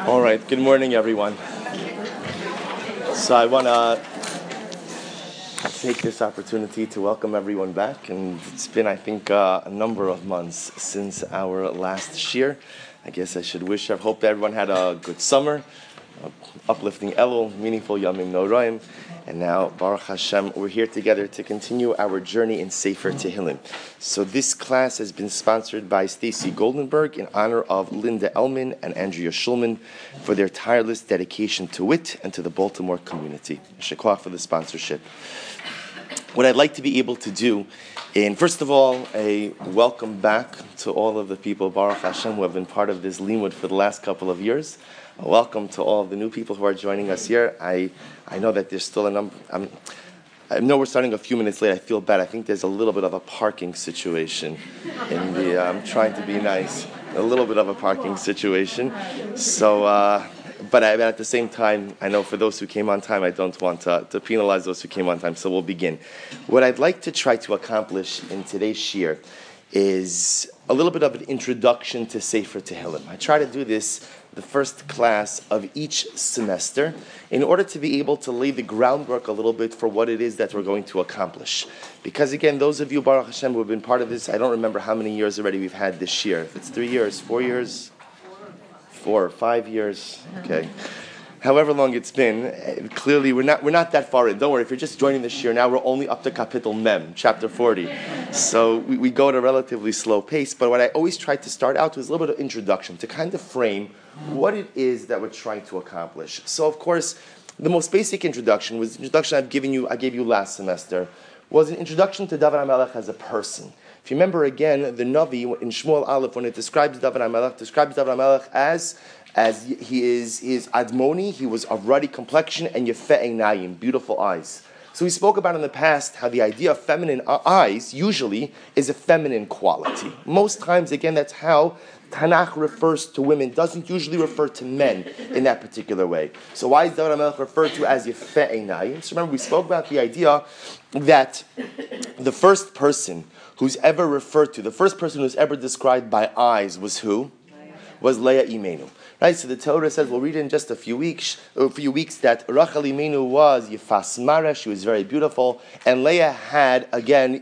All right, good morning, everyone. So I want to take this opportunity to welcome everyone back. And it's been, I think, a number of months since our last shir. I guess I hope everyone had a good summer, uplifting Elul, meaningful Yamim Noraim. And now, Baruch Hashem, we're here together to continue our journey in Sefer Tehillim. So this class has been sponsored by Stacy Goldenberg in honor of Linda Elman and Andrea Schulman for their tireless dedication to it and to the Baltimore community. Shekwa for the sponsorship. What I'd like to be able to do, and first of all, a welcome back to all of the people, Baruch Hashem, who have been part of this limud for the last couple of years. Welcome to all of the new people who are joining us here. I know that there's still a number. I know we're starting a few minutes late. I feel bad. I think there's a little bit of a parking situation in the. I'm trying to be nice. A little bit of a parking situation. So, but at the same time, I know for those who came on time, I don't want to penalize those who came on time. So we'll begin. What I'd like to try to accomplish in today's shir is a little bit of an introduction to Sefer Tehillim. I try to do this the first class of each semester in order to be able to lay the groundwork a little bit for what it is that we're going to accomplish. Because again, those of you, Baruch Hashem, who have been part of this, I don't remember how many years already we've had this year. If it's 3 years, 4 years, 4 or 5 years, okay. However long it's been, clearly we're not that far in. Don't worry, if you're just joining this year, now we're only up to Kapitel Mem, chapter 40. So we go at a relatively slow pace, but what I always try to start out with is a little bit of introduction to kind of frame what it is that we're trying to accomplish. So of course, the most basic introduction was the introduction I gave you last semester, was an introduction to David HaMelech as a person. If you remember again, the Navi in Shmuel Aleph, when it describes David HaMelech as he is Admoni, he was of ruddy complexion, and Yefeh Einayim, beautiful eyes. So we spoke about in the past how the idea of feminine eyes usually is a feminine quality. Most times, again, that's how Tanakh refers to women, doesn't usually refer to men in that particular way. So why is David HaMelech referred to as Yefeh Einayim? So remember, we spoke about the idea that the first person who's ever referred to, the first person who's ever described by eyes was who? Was Leah Imenu. Right, so the Torah says, we'll read in just a few weeks that Rachel Imenu was Yefas Mara, she was very beautiful, and Leah had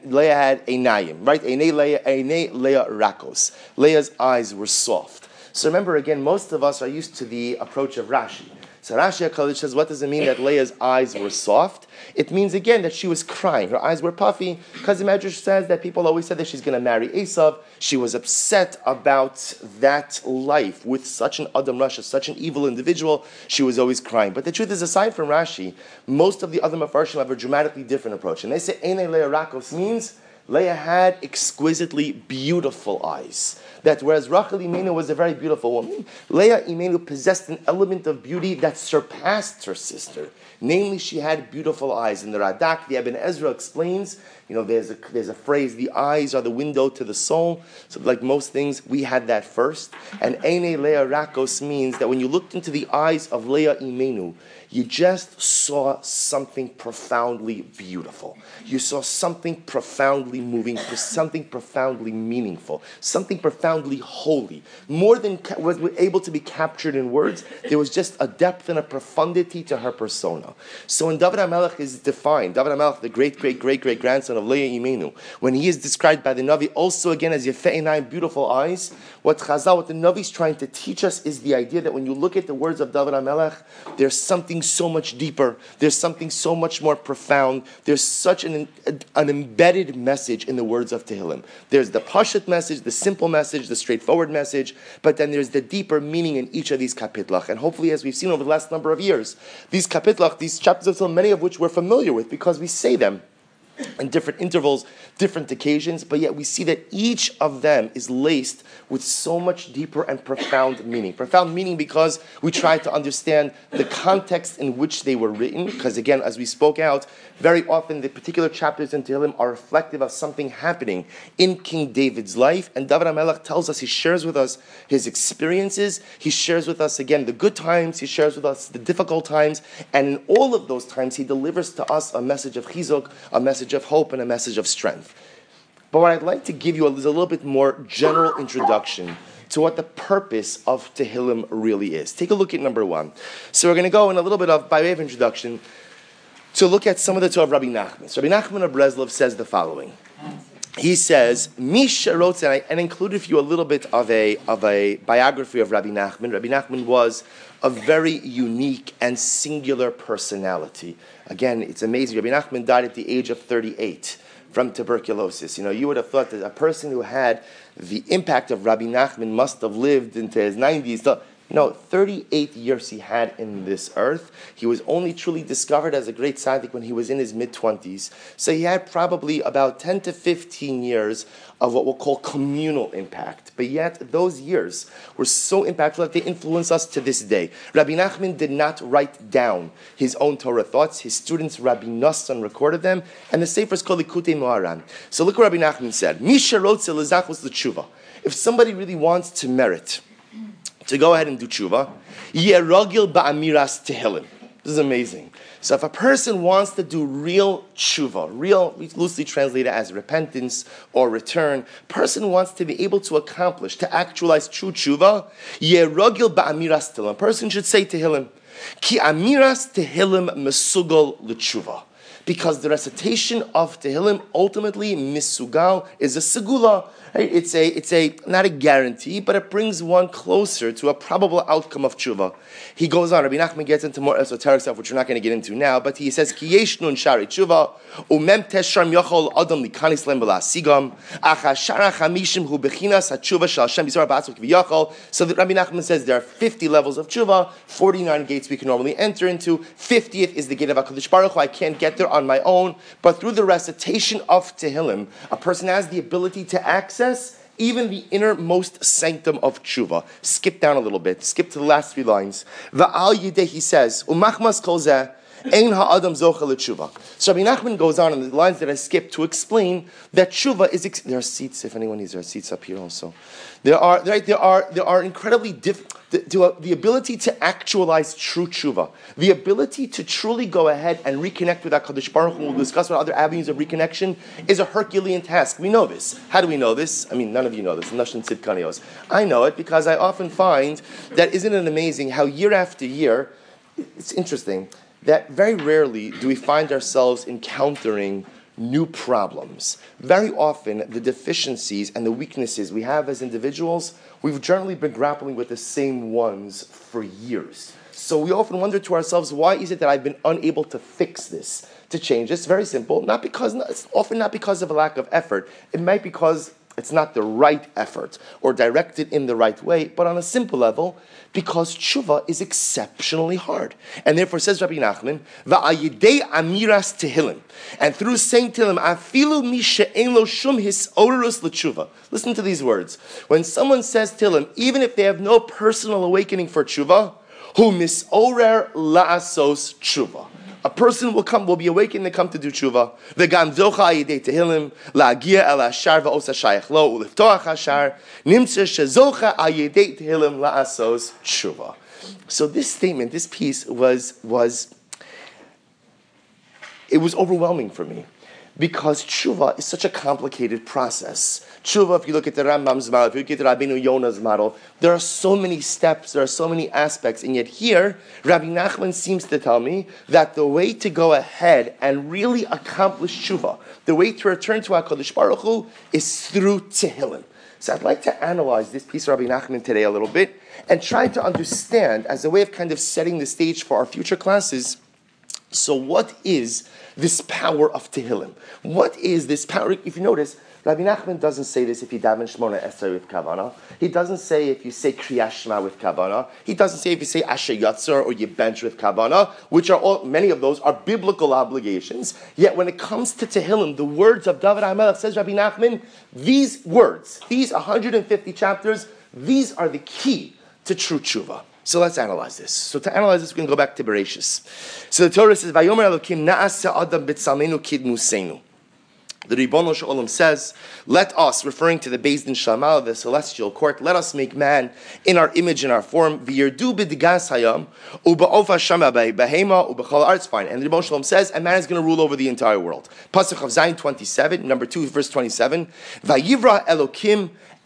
Einayim, right? Einay Leah Rakos. Leah's eyes were soft. So remember again, most of us are used to the approach of Rashi. So Rashi HaKadosh says, what does it mean that Leah's eyes were soft? It means, again, that she was crying. Her eyes were puffy, because the Medrash says that people always said that she's going to marry Esav. She was upset about that life with such an Adam Rasha, such an evil individual. She was always crying. But the truth is, aside from Rashi, most of the other Mefarshim have a dramatically different approach. And they say, Einay Leah Rakos means Leah had exquisitely beautiful eyes. That whereas Rachel Imenu was a very beautiful woman, Leah Imenu possessed an element of beauty that surpassed her sister. Namely, she had beautiful eyes. In the Radak, the Ibn Ezra explains, there's a phrase, the eyes are the window to the soul. So like most things, we had that first. And Einay Leah Rakos means that when you looked into the eyes of Leah Imenu, you just saw something profoundly beautiful. You saw something profoundly moving, something profoundly meaningful, something profoundly holy. More than was able to be captured in words, there was just a depth and a profundity to her persona. So when David HaMelech is defined, David HaMelech, the great-great-great-grandson of Leah Imenu, when he is described by the Navi also again as Yefeh Einayim, beautiful eyes, what the Navi is trying to teach us is the idea that when you look at the words of David HaMelech, there's something so much deeper, there's something so much more profound, there's such an embedded message in the words of Tehillim. There's the Pashut message, the simple message, the straightforward message, but then there's the deeper meaning in each of these kapitlach. And hopefully, as we've seen over the last number of years, these kapitlach, these chapters of Tehillim, many of which we're familiar with because we say them in different intervals, different occasions, but yet we see that each of them is laced with so much deeper and profound meaning. Profound meaning because we try to understand the context in which they were written, because again, as we spoke out, very often the particular chapters in Tehillim are reflective of something happening in King David's life, and David HaMelech tells us, he shares with us his experiences, he shares with us, again, the good times, he shares with us the difficult times, and in all of those times, he delivers to us a message of chizuk, a message of hope, and a message of strength. But what I'd like to give you is a little bit more general introduction to what the purpose of Tehillim really is. Take a look at number one. So we're going to go in a little bit of, by way of introduction, to look at some of the Torah of Rabbi Nachman. So Rabbi Nachman of Breslov says the following. He says, Misha wrote, and included for you a little bit of a biography of Rabbi Nachman. Rabbi Nachman was a very unique and singular personality. Again, it's amazing. Rabbi Nachman died at the age of 38 from tuberculosis. You would have thought that a person who had the impact of Rabbi Nachman must have lived into his 90s. No, 38 years he had in this earth. He was only truly discovered as a great tzaddik when he was in his mid-20s. So he had probably about 10 to 15 years of what we'll call communal impact. But yet, those years were so impactful that they influence us to this day. Rabbi Nachman did not write down his own Torah thoughts. His students, Rabbi Nassan, recorded them, and the sefer is called Likutei Moharan. So look what Rabbi Nachman said. Misha rotze lezachos l'tshuva. If somebody really wants to merit, to go ahead and do tshuva, yerogil ba'amiras tehillim. This is amazing. So if a person wants to do real tshuva, real, we loosely translate it as repentance or return, person wants to be able to accomplish, to actualize true tshuva, yerogil ba'amiras tehillim. A person should say tehillim, ki amiras tehillim mesugol l'tshuva. Because the recitation of Tehillim ultimately misugal is a segula. Right? It's a not a guarantee, but it brings one closer to a probable outcome of tshuva. He goes on. Rabbi Nachman gets into more esoteric stuff, which we're not going to get into now. But he says, "Ki yesh nun shari tshuva umem teshram yochol adam likanis lem v'lasigam achashara chamishim hu bechinas hatshuva shel Hashem yisrael ba'atzuk v'yachol." So that Rabbi Nachman says there are 50 levels of tshuva, 49 gates we can normally enter into. 50th is the gate of HaKadosh Baruch Hu. I can't get there on my own, but through the recitation of Tehillim, a person has the ability to access even the innermost sanctum of tshuva. Skip down a little bit. Skip to the last 3 lines. Va'al yideh, he says, Umachmas kol zeh, ein ha'adam zocha l'tshuva. So Rabbi Nachman goes on in the lines that I skipped to explain that tshuva is. There are seats. If anyone needs, there are seats up here also. There are incredibly the ability to actualize true tshuva, the ability to truly go ahead and reconnect with HaKadosh Baruch Hu. We'll discuss what other avenues of reconnection is a Herculean task. We know this. How do we know this? I mean, none of you know this. I know it because I often find that isn't it amazing how year after year, it's interesting that very rarely do we find ourselves encountering new problems. Very often, the deficiencies and the weaknesses we have as individuals, we've generally been grappling with the same ones for years. So we often wonder to ourselves, why is it that I've been unable to fix this, to change this? Very simple. It's often not because of a lack of effort. It might be because it's not the right effort or directed in the right way, but on a simple level, because tshuva is exceptionally hard. And therefore, says Rabbi Nachman, va'ayidei amiras tehillim, and through saying tehillim, afilu mi she'en lo shum hisorus l'tshuva. Listen to these words. When someone says tehillim, even if they have no personal awakening for tshuva, hu misorer la'asos tshuva. A person will be awakened and come to do tshuva. V'gam zocha ayidei tehillim la'agia el hashar va'osa shayach lo u'liftoach hashar nimtze shezocha ayidei tehillim la'asos tshuva. So this statement, this piece was overwhelming for me because tshuva is such a complicated process. Tshuva, if you look at the Rambam's model, if you look at the Rabbeinu Yonah's model, there are so many steps, there are so many aspects, and yet here, Rabbi Nachman seems to tell me that the way to go ahead and really accomplish tshuva, the way to return to HaKadosh Baruch Hu, is through Tehillim. So I'd like to analyze this piece of Rabbi Nachman today a little bit, and try to understand, as a way of kind of setting the stage for our future classes, so what is this power of Tehillim? What is this power? If you notice, Rabbi Nachman doesn't say this if you daven Shmona Esrei with Kavanah. He doesn't say if you say Kriyas Shema with Kavanah. He doesn't say if you say Asher Yatzar or you bench with Kavanah, which are many of those are biblical obligations. Yet when it comes to Tehillim, the words of David HaMelech, says Rabbi Nachman, these words, these 150 chapters, these are the key to true tshuva. So let's analyze this. So to analyze this, we can go back to Bereshis. So the Torah says, Vayomer Elokim na'aseh adam b'tzalmenu kidmusenu. The Ribono Shel Olam says, let us, referring to the Beis Din Shamal, the celestial court, let us make man in our image and our form. V'yirdu b'digas hayam, u'ba'ofa shama b'hema, u'b'chol arts. Fine. And the Ribono Shel Olam says, and man is going to rule over the entire world. Pasuk of Zayin 27, number 2, verse 27. Vayivra Elokim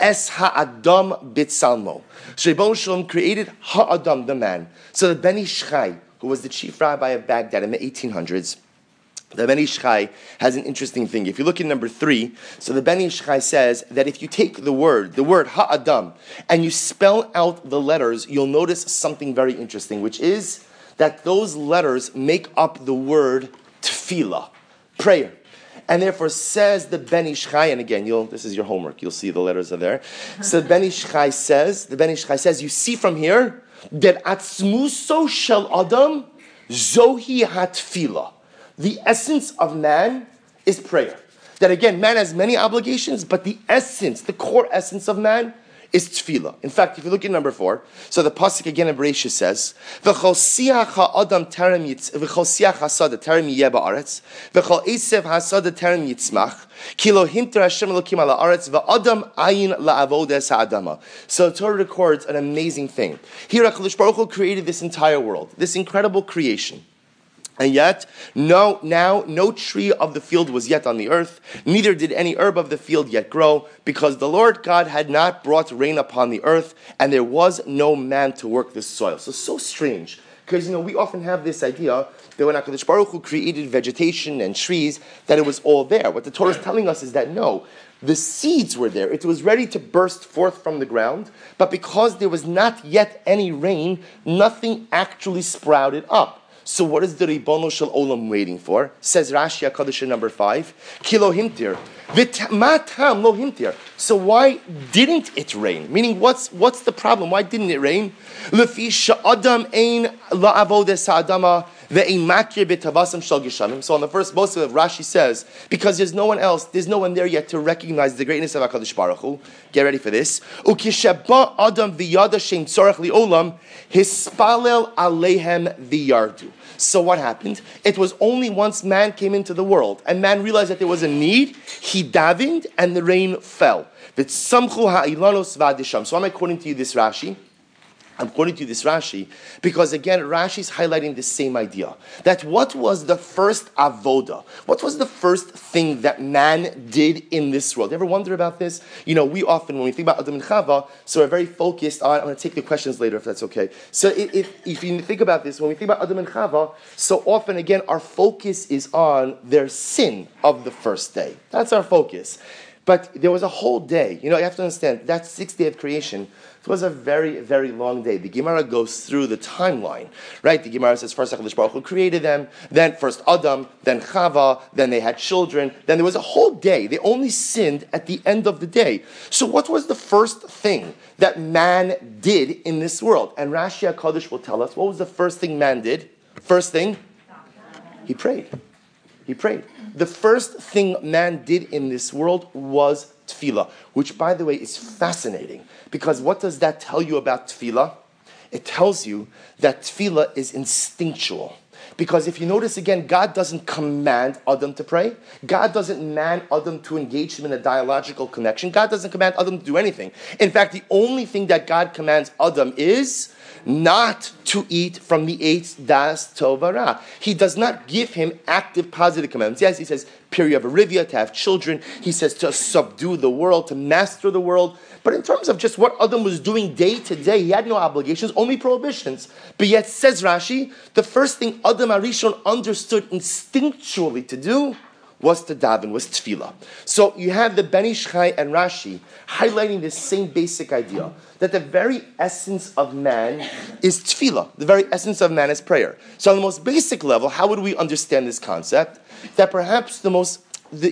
Es ha'adam bitzalmo. So Ribono Shel Olam created ha'adam, the man. So the Ben Ish Chai, who was the chief rabbi of Baghdad in the 1800s, the Ben Ish Chai has an interesting thing. If you look at number 3, so the Ben Ish Chai says that if you take the word ha'adam, and you spell out the letters, you'll notice something very interesting, which is that those letters make up the word tefillah, prayer. And therefore says the Ben Ish Chai, and again, this is your homework, you'll see the letters are there. So the Ben Ish Chai says, you see from here, that atzmuso shel adam zohi hatfila. The essence of man is prayer. That again, man has many obligations, but the core essence of man is tefillah. In fact, if you look at number 4, so the pasuk again in Bereshit says, "V'chol siach ha'adam terem v'chol siach hasada terem yeh ba'aretz, v'chol esev hasada terem yitzmach, ki lo himter Hashem Elokim ala aretz v'adam ayin la'avodes ha'adama." So the Torah records an amazing thing. Here, HaKadosh Baruch Hu created this entire world, this incredible creation. And yet, no tree of the field was yet on the earth, neither did any herb of the field yet grow, because the Lord God had not brought rain upon the earth, and there was no man to work the soil. So strange, because we often have this idea that when HaKadosh Baruch Hu created vegetation and trees, that it was all there. What the Torah is telling us is that no, the seeds were there. It was ready to burst forth from the ground, but because there was not yet any rain, nothing actually sprouted up. So what is the Ribono Shel Olam waiting for? Says Rashi HaKadosh in number 5, Kilo himtir. Matam lo himtir. So why didn't it rain? Meaning, what's the problem? Why didn't it rain? Lefi sha'adam ein la'avodes ha'adama ve'ein makir b'tavasam shel geshamim. So on the first verse of Rashi says, because there's no one there yet to recognize the greatness of HaKadosh Baruch Hu. Get ready for this. Ukisheba adam v'yada shem tzorach li'olam hispalel aleihem v'yardu. So what happened? It was only once man came into the world and man realized that there was a need, he davened and the rain fell. So I'm quoting to you this Rashi. I'm quoting to you this Rashi because again, Rashi's highlighting the same idea. That what was the first avoda? What was the first thing that man did in this world? You ever wonder about this? We often, when we think about Adam and Chava, so we're very focused on, I'm going to take the questions later if that's okay. So if you think about this, when we think about Adam and Chava, so often again, our focus is on their sin of the first day. That's our focus. But there was a whole day. You have to understand, that 6th day of creation, it was a very, very long day. The Gemara goes through the timeline, right? The Gemara says first HaKadosh Baruch Hu created them, then first Adam, then Chava, then they had children, then there was a whole day. They only sinned at the end of the day. So what was the first thing that man did in this world? And Rashi HaKadosh will tell us, what was the first thing man did? First thing? He prayed. He prayed. The first thing man did in this world was tefillah, which, by the way, is fascinating. Because what does that tell you about tefillah? It tells you that tefillah is instinctual. Because if you notice again, God doesn't command Adam to pray. God doesn't command Adam to engage him in a dialogical connection. God doesn't command Adam to do anything. In fact, the only thing that God commands Adam is not to eat from the 8 das tovara. He does not give him active positive commands. Yes, he says, periyavarivya, to have children. He says to subdue the world, to master the world. But in terms of just what Adam was doing day to day, he had no obligations, only prohibitions. But yet, says Rashi, the first thing Adam Arishon understood instinctually to do was to daven, was tefillah. So you have the Ben Ish Chai and Rashi highlighting this same basic idea, that the very essence of man is tefillah. The very essence of man is prayer. So on the most basic level, how would we understand this concept? That perhaps the most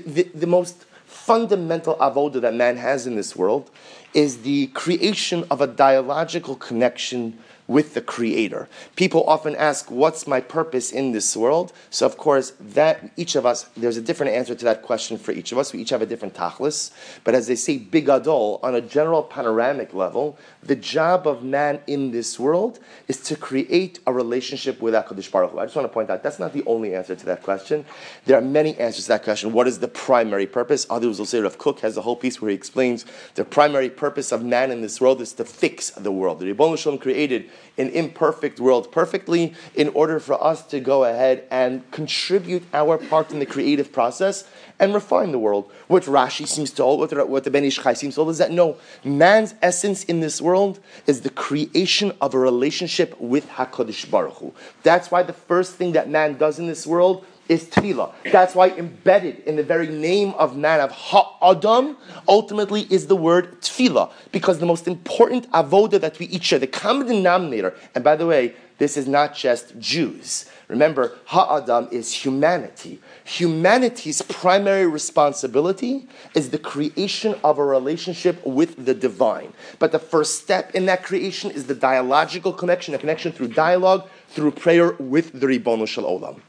fundamental avoda that man has in this world is the creation of a dialogical connection with the Creator. People often ask, what's my purpose in this world? So of course, that each of us, there's a different answer to that question for each of us. We each have a different tachlis. But as they say, bigadol, on a general panoramic level, the job of man in this world is to create a relationship with HaKadosh Baruch Hu. I just want to point out, that's not the only answer to that question. There are many answers to that question. What is the primary purpose? Others will say, Rav Kook has a whole piece where he explains the primary purpose of man in this world is to fix the world. The Ribono Shel Olam created an imperfect world perfectly in order for us to go ahead and contribute our part in the creative process and refine the world. What Rashi seems to hold, what the Ben Ish Chai seems to hold, is that no, man's essence in this world is the creation of a relationship with HaKadosh Baruch Hu. That's why the first thing that man does in this world is tefillah. That's why embedded in the very name of man, of Ha'adam, ultimately is the word tefillah. Because the most important avoda that we each share, the common denominator, and by the way, this is not just Jews. Remember, Ha'adam is humanity. Humanity's primary responsibility is the creation of a relationship with the divine. But the first step in that creation is the dialogical connection, a connection through dialogue, through prayer with the Ribono Shel Olam.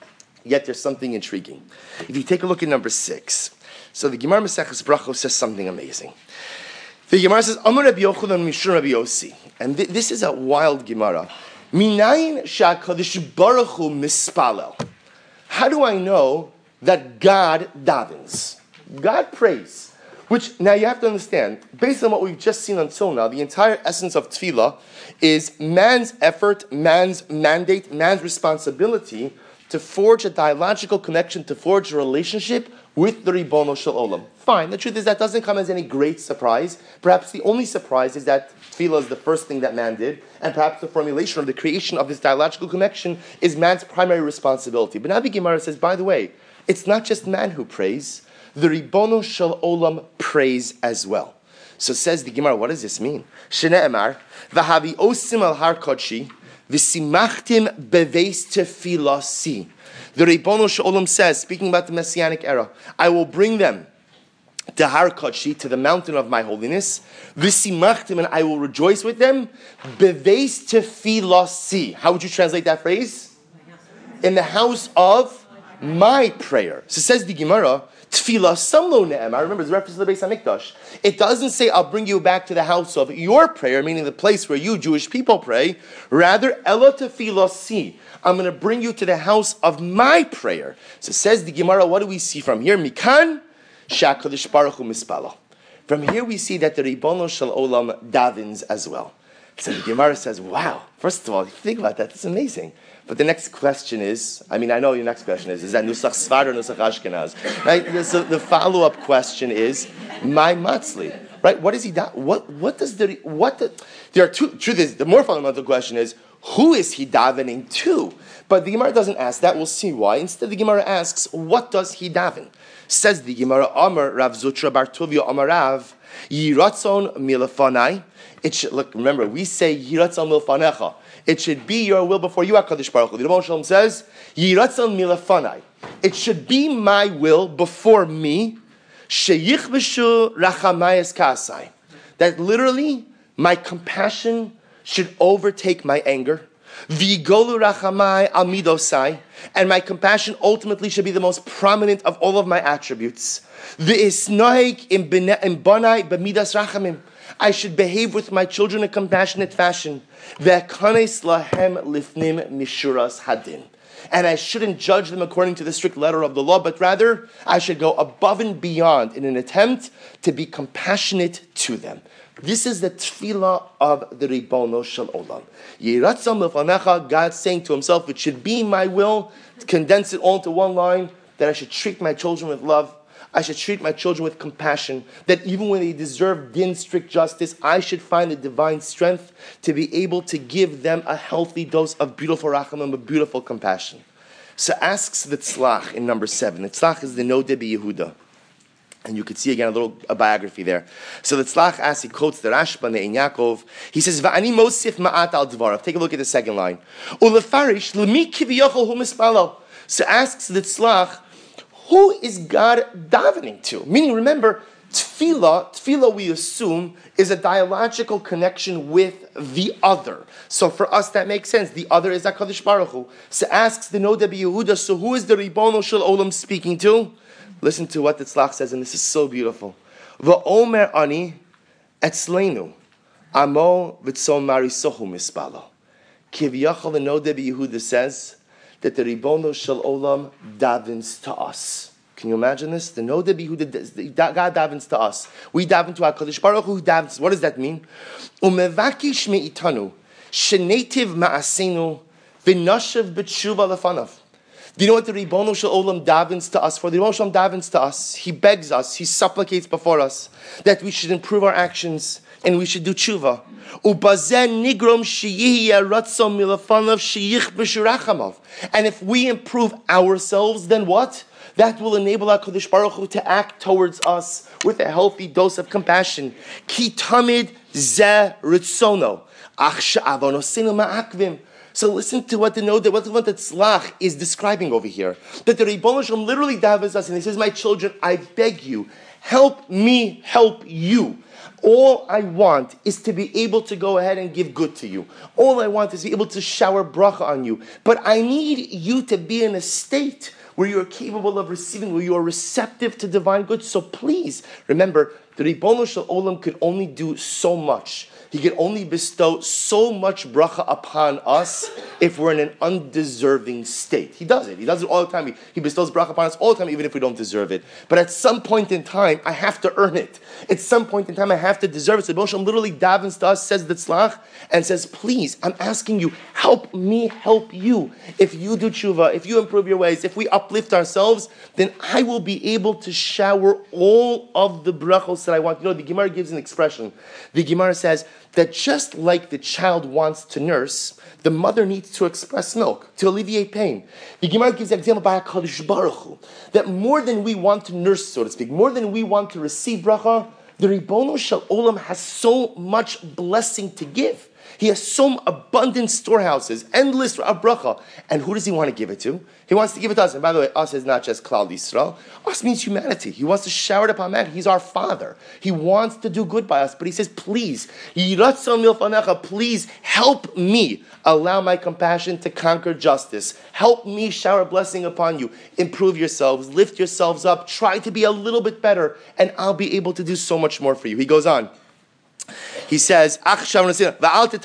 Yet there's something intriguing. If you take a look at number 6, so the Gemara Maseches Brachos says something amazing. The Gemara says, Amar Rabbi Yochanan Mishur Rabbi Yossi. And this is a wild Gemara. Minayin sha'kadosh baruch hu mispalel. How do I know that God davens? God prays. Which, now you have to understand, based on what we've just seen until now, the entire essence of tefillah is man's effort, man's mandate, man's responsibility to forge a dialogical connection, to forge a relationship with the Ribono Shel Olam. Fine, the truth is that doesn't come as any great surprise. Perhaps the only surprise is that tefillah is the first thing that man did, and perhaps the formulation or the creation of this dialogical connection is man's primary responsibility. But now the Gemara says, by the way, it's not just man who prays, the Ribono Shel Olam prays as well. So says the Gemara, what does this mean? Shene'emar, v'havi osim al har kodshi, v'simachtim beveis tefilasi. The Ribono Shel Olam says, speaking about the Messianic era, I will bring them to Har Kodshi, to the mountain of my holiness, v'simachtim, and I will rejoice with them, beveis tefilasi. How would you translate that phrase? In the house of my prayer. So says the Gemara, Tefillah samlo ne'emar. Remember, it's reference to the Beis HaMikdash. It doesn't say, I'll bring you back to the house of your prayer, meaning the place where you Jewish people pray. Rather, Ela tefillah si. I'm going to bring you to the house of my prayer. So says the Gemara, what do we see from here? Mikan sha'kadosh baruch hu mispala. From here we see that the Ribono Shel Olam davens as well. So the Gemara says, wow, first of all, think about that, it's amazing. But the next question is, I know your next question is that Nusach Sfar or Nusach Ashkenaz? Right? So the follow-up question is, my matzli, right? What is he, there are two, truth is, the more fundamental question is, who is he davening to? But the Gemara doesn't ask that, we'll see why. Instead the Gemara asks, what does he daven? Says the Gemara, Amar Rav Zutra Bar Tuvia Amar Rav, Yiratzon milafanai. It should, look, remember, we say Yiratzon milafanecha. It should be your will before you, HaKadosh Baruch Hu. The Ribono Shel Olam says, Yiratzon milafanai. It should be my will before me, sheyichbeshu rachamayas kasai. That literally, my compassion should overtake my anger. Vigolu rachamai amidosai, and my compassion ultimately should be the most prominent of all of my attributes. V'isnoik im banai b'midas rachamim. I should behave with my children in a compassionate fashion. Ve'kanes lahem lifnim mishuras hadin. And I shouldn't judge them according to the strict letter of the law, but rather I should go above and beyond in an attempt to be compassionate to them. This is the tefillah of the Ribono Shel Olam. Yiratzon milfanecha, God saying to himself, it should be my will, to condense it all into one line, that I should treat my children with love, I should treat my children with compassion, that even when they deserve din, strict justice, I should find the divine strength to be able to give them a healthy dose of beautiful rachamim, a beautiful compassion. So asks the Tzlach in number 7. The Tzlach is the Nodeh B'Yehuda. And you could see again a biography there. So the Tzlach asks, he quotes the Rashba Ne'in Yaakov. He says, "Va'ani mosif ma'at al dvarav." Take a look at the second line. Ulefarish l'mi kiviyachol hu mispalel. So asks the Tzlach, who is God davening to? Meaning, remember, tefillah we assume is a dialogical connection with the other. So for us that makes sense. The other is HaKadosh Baruch Hu. So asks the Nodeh B'Yehuda, so who is the Ribono Shel Olam speaking to? Listen to what the Tzlach says, and this is so beautiful. V'omer ani etzleinu amo v'tzon marisohu mispala. Kiviyachol, the Nodeh B'Yehuda says that the Ribono Shel Olam davens to us. Can you imagine this? The Nodeh B'Yehuda, God davens to us. We daven to HaKadosh Baruch Hu, who davens. What does that mean? Umevakish me'itanu Shenetiv ma'asenu v'nashiv b'tshuva lefanav. Do you know what the Ribono Shel Olam davens to us for? The Ribono Shel Olam davens to us. He begs us, he supplicates before us that we should improve our actions and we should do tshuva. And if we improve ourselves, then what? That will enable HaKadosh Baruch Hu to act towards us with a healthy dose of compassion. Ki tamid zeh ritzono, ach she'avonosenu ma'akvim. So listen to what the Tzlach is describing over here. That the Ribono Shel Olam literally davens us and he says, my children, I beg you, help me help you. All I want is to be able to go ahead and give good to you. All I want is to be able to shower bracha on you. But I need you to be in a state where you are capable of receiving, where you are receptive to divine good. So please, remember, the Ribono Shel Olam could only do so much. He can only bestow so much bracha upon us if we're in an undeserving state. He does it. He does it all the time. He bestows bracha upon us all the time, even if we don't deserve it. But at some point in time, I have to earn it. At some point in time, I have to deserve it. So Ribono Shel Olam literally davens to us, says the tzlach, and says, please, I'm asking you, help me help you. If you do tshuva, if you improve your ways, if we uplift ourselves, then I will be able to shower all of the brachos that I want. You know, the Gemara gives an expression. The Gemara says that just like the child wants to nurse, the mother needs to express milk to alleviate pain. The Gemara gives an example by HaKadosh Baruch Hu, that more than we want to nurse, so to speak, more than we want to receive bracha, the Ribono Shel Olam has so much blessing to give. He has so abundant storehouses, endless of bracha. And who does he want to give it to? He wants to give it to us. And by the way, us is not just Klal Yisrael. Us means humanity. He wants to shower it upon man. He's our Father. He wants to do good by us. But he says, please, please help me allow my compassion to conquer justice. Help me shower blessing upon you. Improve yourselves. Lift yourselves up. Try to be a little bit better. And I'll be able to do so much more for you. He goes on. He says, fine. So that's the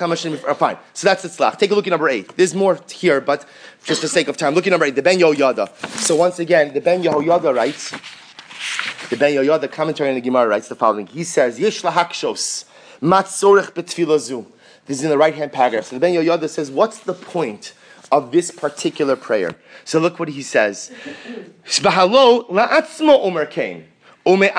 tzlach. Take a look at number 8. There's more here, but just for sake of time, look at number 8, the Ben Yehoyada. So once again, the Ben Yehoyada writes, the Ben Yehoyada commentary on the Gemara writes the following. He says, Yesh lahakshos, matzorech betfilah zu. This is in the right-hand paragraph. So the Ben Yehoyada says, what's the point of this particular prayer? So look what he says. Shbahalo la'atzmo omer kain. So the Ben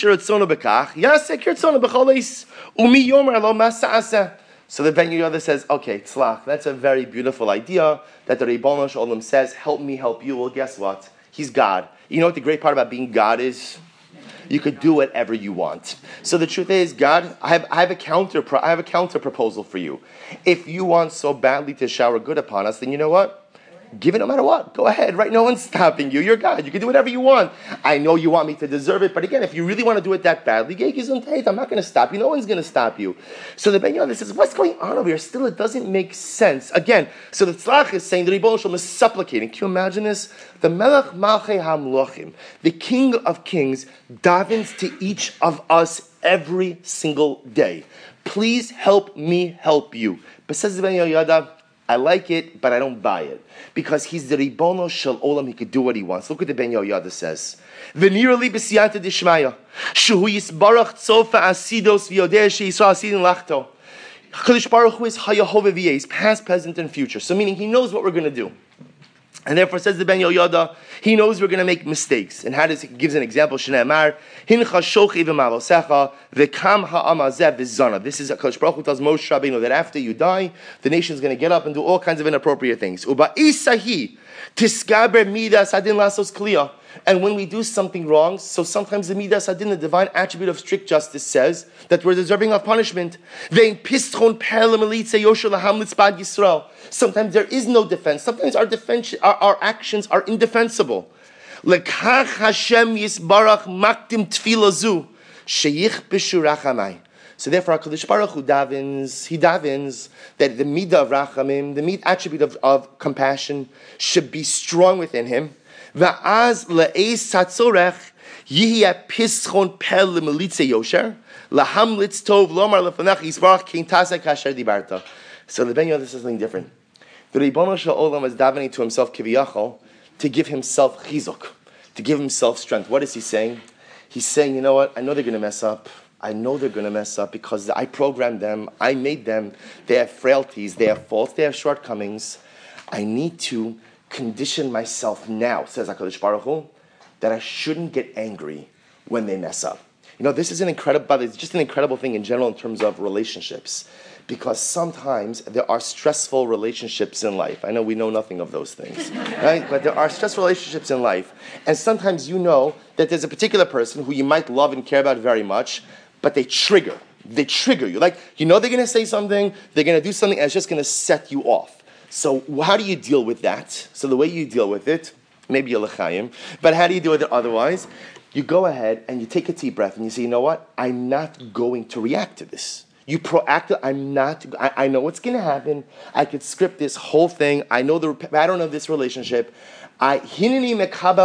Yehoyada says, okay, tzlach, that's a very beautiful idea that the Ribono Shel Olam says, help me help you. Well, guess what? He's God. You know what the great part about being God is? You could do whatever you want. So the truth is, God, I have a counter proposal for you. If you want so badly to shower good upon us, then you know what? Give it no matter what. Go ahead, right? No one's stopping you. You're God. You can do whatever you want. I know you want me to deserve it, but again, if you really want to do it that badly, I'm not going to stop you. No one's going to stop you. So the Ben Yehoyada says, what's going on over here? Still, it doesn't make sense. Again, so the tzlach is saying, the Ribono Shel Olam is supplicating. Can you imagine this? The Melech Malchei HaMlochim, the King of Kings, davens to each of us every single day. Please help me help you. But says the Ben Yehoyada, I like it, but I don't buy it. Because he's the Ribono Shel Olam, he could do what he wants. Look what the Ben Yehoyada says. V'nirali b'siyata d'shmaya, shuhu yisbarach tzofa asidos v'yodeh she'yisrael asidin lachto. HaKadosh Baruch Hu is Hayahove v'yeh, past, present, and future. So meaning he knows what we're going to do. And therefore, says the Ben Yehoyada, he knows we're going to make mistakes. And how does he gives an example? Shneimar, hincha shochi v'malosecha v'kam ha'amazeh v'zana. This is HaKadosh Baruch Hu tells Moshe Rabbeinu that after you die, the nation is going to get up and do all kinds of inappropriate things. Uba isahi tisgaber midas adin lasos kliya. And when we do something wrong, so sometimes the midas adin, the divine attribute of strict justice, says that we're deserving of punishment. Sometimes there is no defense. Sometimes our actions are indefensible. So therefore, HaKadosh Baruch Hu davens that the midah of rachamim, the attribute of compassion, should be strong within him. Va'az le'ez satzorech yihya pischon per lemelitze yosher lahamlitz tov lomar lefanach yisbarach kein tasek kasher dibarta. So the Ben Yehoyada says something different. The Ribono Shel Olam is davening to himself kiviyachol to give himself chizuk, to give himself strength. What is he saying? He's saying, you know what? I know they're going to mess up. I know they're going to mess up because I programmed them, I made them, they have frailties, they have faults, they have shortcomings. I need to condition myself now, says HaKadosh Baruch Hu, that I shouldn't get angry when they mess up. This is it's just an incredible thing in general in terms of relationships, because sometimes there are stressful relationships in life. I know we know nothing of those things, right? But there are stressful relationships in life, and sometimes you know that there's a particular person who you might love and care about very much, but they trigger you. Like, they're going to say something, they're going to do something, and it's just going to set you off. So how do you deal with that? So the way you deal with it, maybe you're l'chaim, but how do you deal with it otherwise? You go ahead and you take a deep breath and you say, you know what? I'm not going to react to this. You proactive. I know what's going to happen. I could script this whole thing. I know the pattern of this relationship. I hereby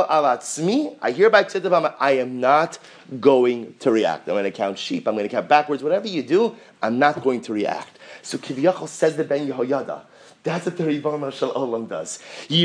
accept about I am not going to react. I'm going to count sheep. I'm going to count backwards. Whatever you do, I'm not going to react. So Kiviyachol says the Ben Yehoyada. That's what the Ribono Shel Olam does.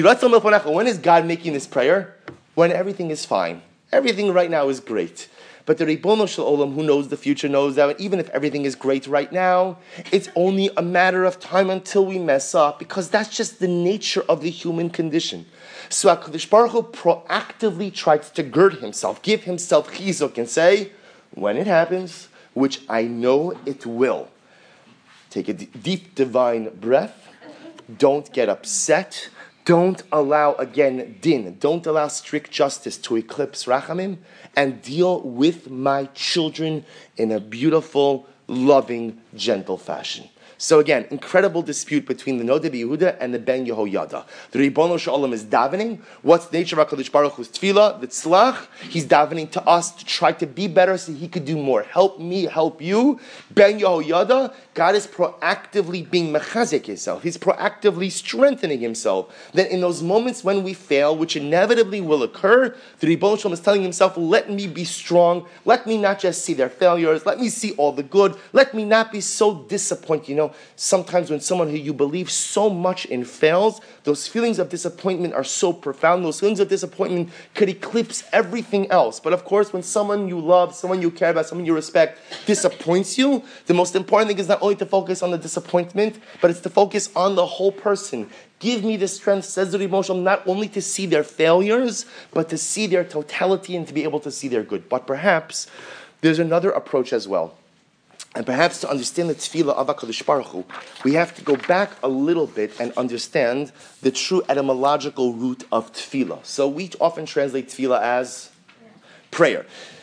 When is God making this prayer? When everything is fine. Everything right now is great. But the Ribono Shel Olam, who knows the future, knows that even if everything is great right now, it's only a matter of time until we mess up, because that's just the nature of the human condition. So HaKadosh Baruch Hu proactively tries to gird himself, give himself chizuk, and say, when it happens, which I know it will, take a deep divine breath, don't get upset, don't allow, again, din, don't allow strict justice to eclipse rachamim, and deal with my children in a beautiful, loving, gentle fashion. So again, incredible dispute between the Nodeh Yehuda and the Ben Yehoyada. The Ribono Shel Olam is davening. What's the nature of HaKadosh Baruch Hu's tefillah? The tzlach. He's davening to us to try to be better so he could do more. Help me, help you. Ben Yehoyada, God is proactively being mechazek himself. He's proactively strengthening himself. That in those moments when we fail, which inevitably will occur, the Ribono Shel Olam is telling himself, let me be strong. Let me not just see their failures. Let me see all the good. Let me not be so disappointed. Sometimes when someone who you believe so much in fails, those feelings of disappointment are so profound. Those feelings of disappointment could eclipse everything else. But of course, when someone you love, someone you care about, someone you respect disappoints you, the most important thing is not only to focus on the disappointment, but it's to focus on the whole person. Give me the strength, says the Ribono Shel Olam, not only to see their failures, but to see their totality and to be able to see their good. But perhaps there's another approach as well. And perhaps to understand the tefillah of HaKadosh Baruch Hu, we have to go back a little bit and understand the true etymological root of tefillah. So we often translate tefillah as prayer.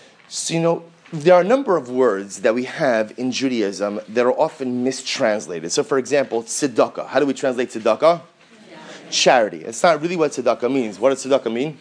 So, there are a number of words that we have in Judaism that are often mistranslated. So, for example, tzedakah. How do we translate tzedakah? Charity. It's not really what tzedakah means. What does tzedakah mean?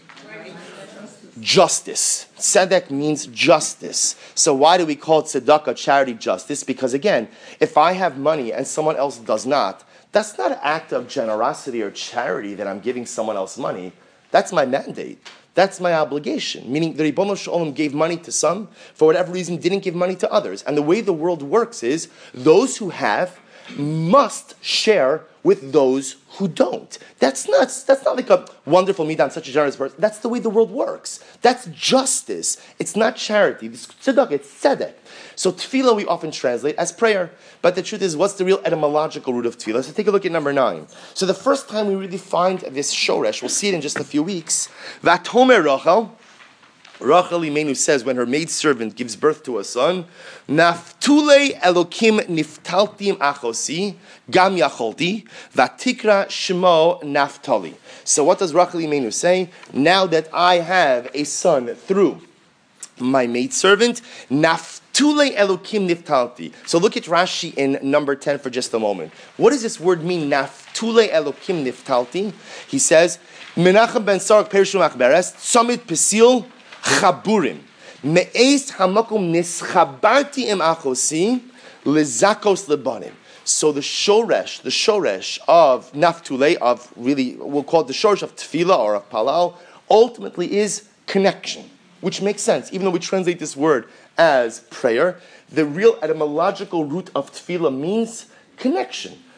Justice. Tzedek means justice. So why do we call tzedakah, charity, justice? Because again, if I have money and someone else does not, that's not an act of generosity or charity that I'm giving someone else money. That's my mandate. That's my obligation. Meaning the Ribono Shel Olam gave money to some, for whatever reason didn't give money to others. And the way the world works is those who have must share with those who don't. That's not like a wonderful midah, I'm such a generous person. That's the way the world works. That's justice. It's not charity. It's tzedakah, it's tzedek. So tefillah we often translate as prayer. But the truth is, what's the real etymological root of tefillah? So take a look at number 9. So the first time we really find this shoresh, we'll see it in just a few weeks. Vatomer Rachel Imenu says when her maidservant gives birth to a son, Naftule Elokim niftaltim achosi gam yacholti vatikra shemo Naftali. So what does Rachel Imenu say? Now that I have a son through my maidservant, Naftule Elokim niftalti. So look at Rashi in number 10 for just a moment. What does this word mean, Naftule Elokim niftalti? He says, Menachem ben Sarak Perishum Achberes, Tzamid Pesil Chaburim. Me'ez hamakum nischabarti im achosi lezakos lebanim. So the shoresh of naftule, of really, we'll call it the shoresh of tefillah or of palal, ultimately is connection, which makes sense. Even though we translate this word as prayer, the real etymological root of tefillah means connection.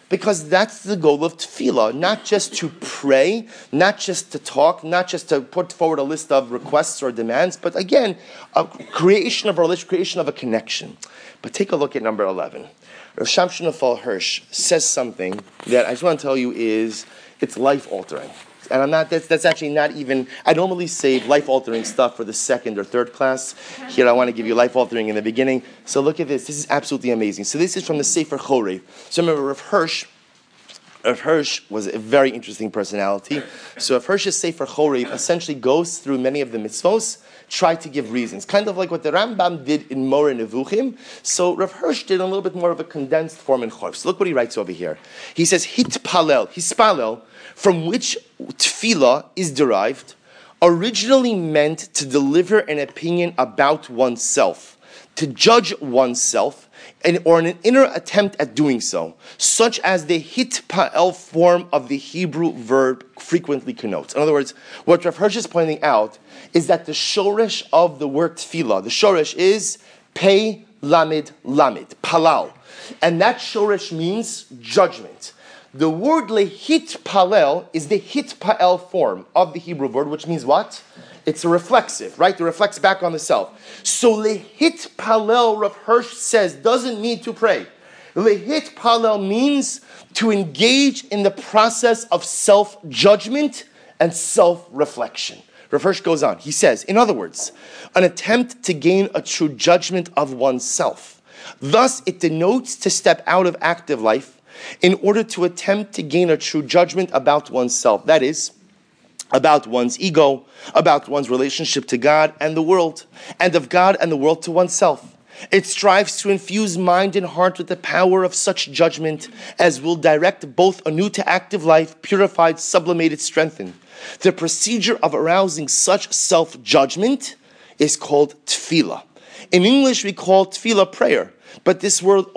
Because that's the goal of tefillah, not just to pray, not just to talk, not just to put forward a list of requests or demands, but again, a creation of a relationship, creation of a connection. But take a look at number 11. Rav Shamshon Raphael Hirsch says something that I just want to tell you it's life-altering. And that's actually not even, I normally save life-altering stuff for the second or third class. Here I want to give you life-altering in the beginning. So look at this. This is absolutely amazing. So this is from the Sefer Chorev. So remember, Rav Hirsch was a very interesting personality. So Rav Hirsch's Sefer Chorev essentially goes through many of the mitzvos, try to give reasons. Kind of like what the Rambam did in Moreh Nevuchim. So Rav Hirsch did a little bit more of a condensed form in Chorev. So look what he writes over here. He says, Hitpalel, Hispalel, from which tefillah is derived, originally meant to deliver an opinion about oneself, to judge oneself, or in an inner attempt at doing so, such as the hitpa'el form of the Hebrew verb frequently connotes. In other words, what Rav Hirsch is pointing out is that the shoresh of the word tefillah, the shoresh is pei lamid lamid, palal. And that shoresh means judgment. The word lehitpalel is the hitpa'el form of the Hebrew word, which means what? It's a reflexive, right? It reflects back on the self. So lehitpalel, Rav Hirsch says, doesn't mean to pray. Lehitpalel means to engage in the process of self-judgment and self-reflection. Rav Hirsch goes on. He says, in other words, an attempt to gain a true judgment of oneself. Thus, it denotes to step out of active life in order to attempt to gain a true judgment about oneself. That is, about one's ego, about one's relationship to God and the world, and of God and the world to oneself. It strives to infuse mind and heart with the power of such judgment as will direct both anew to active life, purified, sublimated, strengthened. The procedure of arousing such self-judgment is called tefillah. In English, we call tefillah prayer. But this word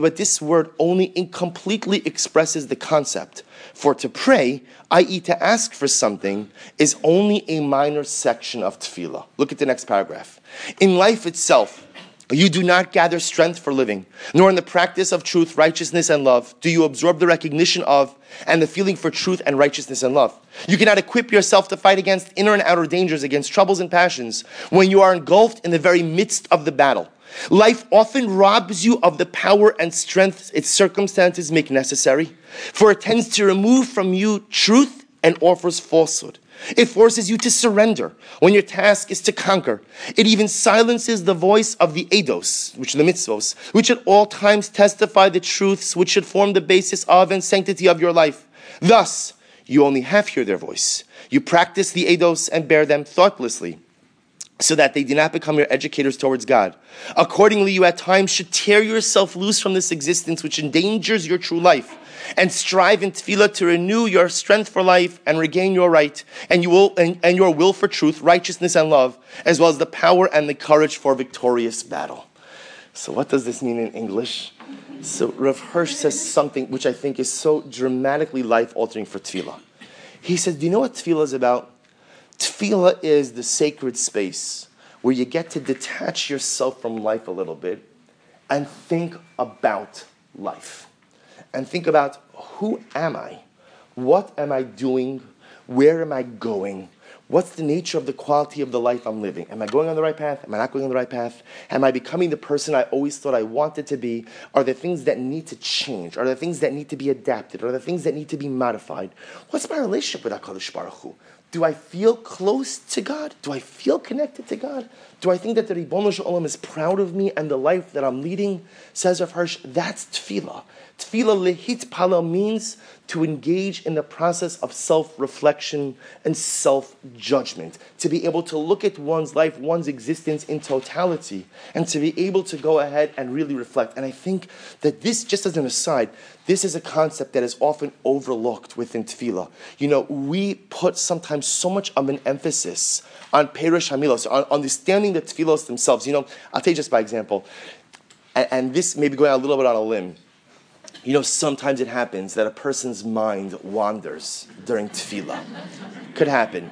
only incompletely expresses the concept. For to pray, i.e. to ask for something, is only a minor section of tefillah. Look at the next paragraph. In life itself, you do not gather strength for living, nor in the practice of truth, righteousness, and love do you absorb the recognition of and the feeling for truth and righteousness and love. You cannot equip yourself to fight against inner and outer dangers, against troubles and passions, when you are engulfed in the very midst of the battle. Life often robs you of the power and strength its circumstances make necessary, for it tends to remove from you truth and offers falsehood. It forces you to surrender when your task is to conquer. It even silences the voice of the eidos, which are the mitzvos, which at all times testify the truths which should form the basis of and sanctity of your life. Thus, you only half hear their voice. You practice the eidos and bear them thoughtlessly, so that they do not become your educators towards God. Accordingly, you at times should tear yourself loose from this existence which endangers your true life, and strive in tefillah to renew your strength for life and regain your right, and your will for truth, righteousness, and love, as well as the power and the courage for victorious battle. So what does this mean in English? So Rav Hirsch says something which I think is so dramatically life-altering for tefillah. He says, do you know what tefillah is about? Tefillah is the sacred space where you get to detach yourself from life a little bit and think about life. And think about, who am I? What am I doing? Where am I going? What's the nature of the quality of the life I'm living? Am I going on the right path? Am I not going on the right path? Am I becoming the person I always thought I wanted to be? Are there things that need to change? Are there things that need to be adapted? Are there things that need to be modified? What's my relationship with HaKadosh Baruch Hu? Do I feel close to God? Do I feel connected to God? Do I think that the Ribono Shel Olam is proud of me and the life that I'm leading? Says Rav Hirsch, that's tefillah. Tefillah lehitpalel means to engage in the process of self-reflection and self-judgment, to be able to look at one's life, one's existence in totality, and to be able to go ahead and really reflect. And I think that this, just as an aside, this is a concept that is often overlooked within tefillah. You know, we put sometimes so much of an emphasis on Perush Hamilos, on understanding the tefillos themselves. You know, I'll tell you just by example, and this may be going out a little bit on a limb. You know, sometimes it happens that a person's mind wanders during tefillah. Could happen.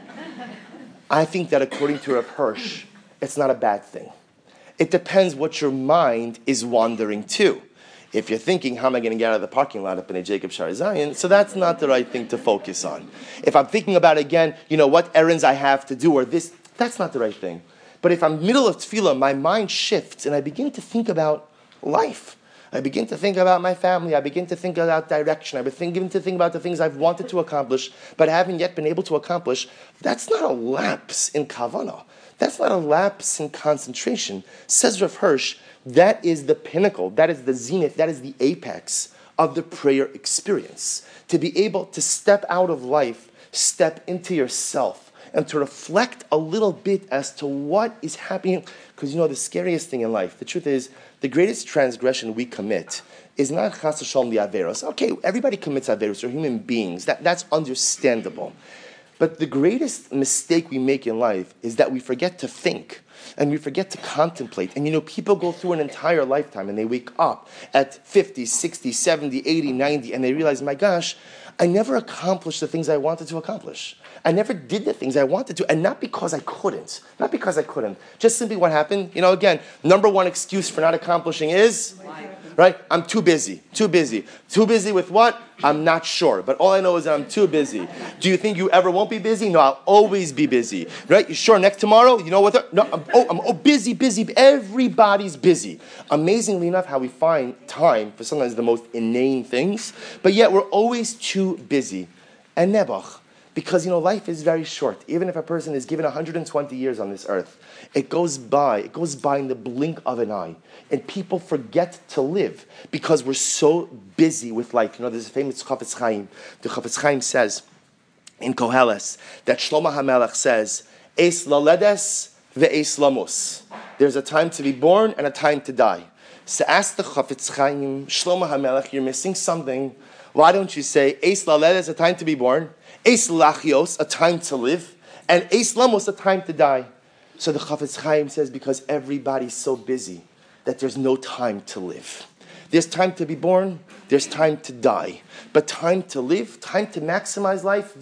I think that according to Rav Hirsch, it's not a bad thing. It depends what your mind is wandering to. If you're thinking, how am I going to get out of the parking lot up in a Jacob Shari Zion, so that's not the right thing to focus on. If I'm thinking about, again, what errands I have to do or this, that's not the right thing. But if I'm middle of tefillah, my mind shifts and I begin to think about life. I begin to think about my family. I begin to think about direction. I begin to think about the things I've wanted to accomplish, but haven't yet been able to accomplish. That's not a lapse in kavanah. That's not a lapse in concentration. Says Rav Hirsch, that is the pinnacle, that is the zenith, that is the apex of the prayer experience. To be able to step out of life, step into yourself, and to reflect a little bit as to what is happening. Because the scariest thing in life, the truth is, the greatest transgression we commit is not chas v'shalom the averos. Okay, everybody commits averos, we're human beings. That's understandable. But the greatest mistake we make in life is that we forget to think and we forget to contemplate. And people go through an entire lifetime and they wake up at 50, 60, 70, 80, 90, and they realize, my gosh, I never accomplished the things I wanted to accomplish. I never did the things I wanted to, and not because I couldn't. Just simply what happened, again, number one excuse for not accomplishing is, right? I'm too busy. Too busy with what? I'm not sure. But all I know is that I'm too busy. Do you think you ever won't be busy? No, I'll always be busy. Right? You sure next tomorrow? You know what? No, I'm busy. Everybody's busy. Amazingly enough, how we find time for sometimes the most inane things, but yet we're always too busy. And nebuch. Because, life is very short. Even if a person is given 120 years on this earth, it goes by in the blink of an eye. And people forget to live because we're so busy with life. There's a famous Chafetz Chaim. The Chafetz Chaim says in Koheles that Shlomo HaMelech says, Eis laledes ve'eis lamus. There's a time to be born and a time to die. So ask the Chafetz Chaim, Shlomo HaMelech, you're missing something. Why don't you say, Eis laledes, a time to be born, Eis lachios, a time to live, and Eis lamos, a time to die. So the Chafetz Chaim says, because everybody's so busy that there's no time to live. There's time to be born, there's time to die. But time to live, time to maximize life,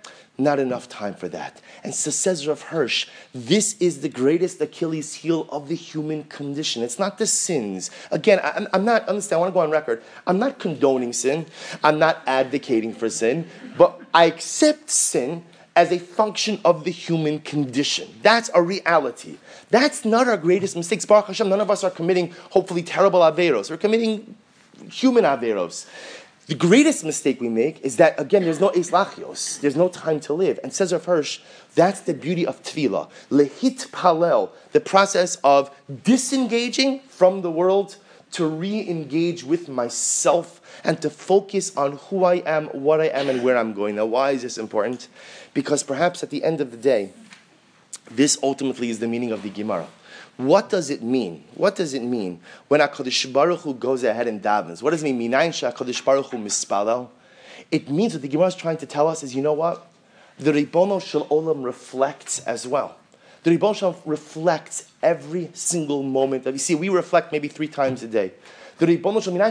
not enough time for that. And so says Rav Hirsch, this is the greatest Achilles heel of the human condition. It's not the sins. Again, I'm not, understand, I want to go on record. I'm not condoning sin. I'm not advocating for sin. But I accept sin as a function of the human condition. That's a reality. That's not our greatest mistakes. Baruch Hashem, none of us are committing, hopefully, terrible averos. We're committing human averos. The greatest mistake we make is that, again, there's no eis lachios. There's no time to live. And says Rav Hirsch, that's the beauty of tefillah. Lehit palel, the process of disengaging from the world to re-engage with myself and to focus on who I am, what I am, and where I'm going. Now, why is this important? Because perhaps at the end of the day, this ultimately is the meaning of the Gemara. What does it mean? What does it mean when HaKadosh Baruch Hu goes ahead and davens? What does it mean? Minayin she'HaKadosh Baruch Hu mispalel. It means what the Gemara is trying to tell us is, you know what? The Ribono Shel Olam reflects as well. The Ribono Shel Olam reflects every single moment. You see, we reflect maybe 3 times a day. The Ribono Shel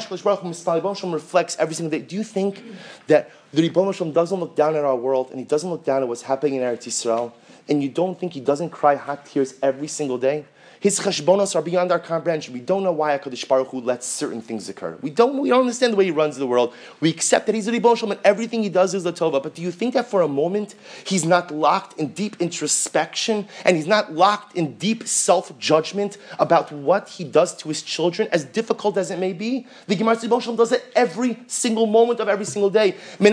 Olam reflects every single day. Do you think that the Ribono Shel Olam doesn't look down at our world and he doesn't look down at what's happening in Eretz Yisrael, and you don't think he doesn't cry hot tears every single day? His cheshbonos are beyond our comprehension. We don't know why HaKadosh Baruch Hu lets certain things occur. We don't understand the way he runs the world. We accept that he's a Ribono Shel Olam and everything he does is the Tova. But do you think that for a moment he's not locked in deep introspection and he's not locked in deep self-judgment about what he does to his children, as difficult as it may be? The Gemara Ribono Shel Olam does it every single moment of every single day.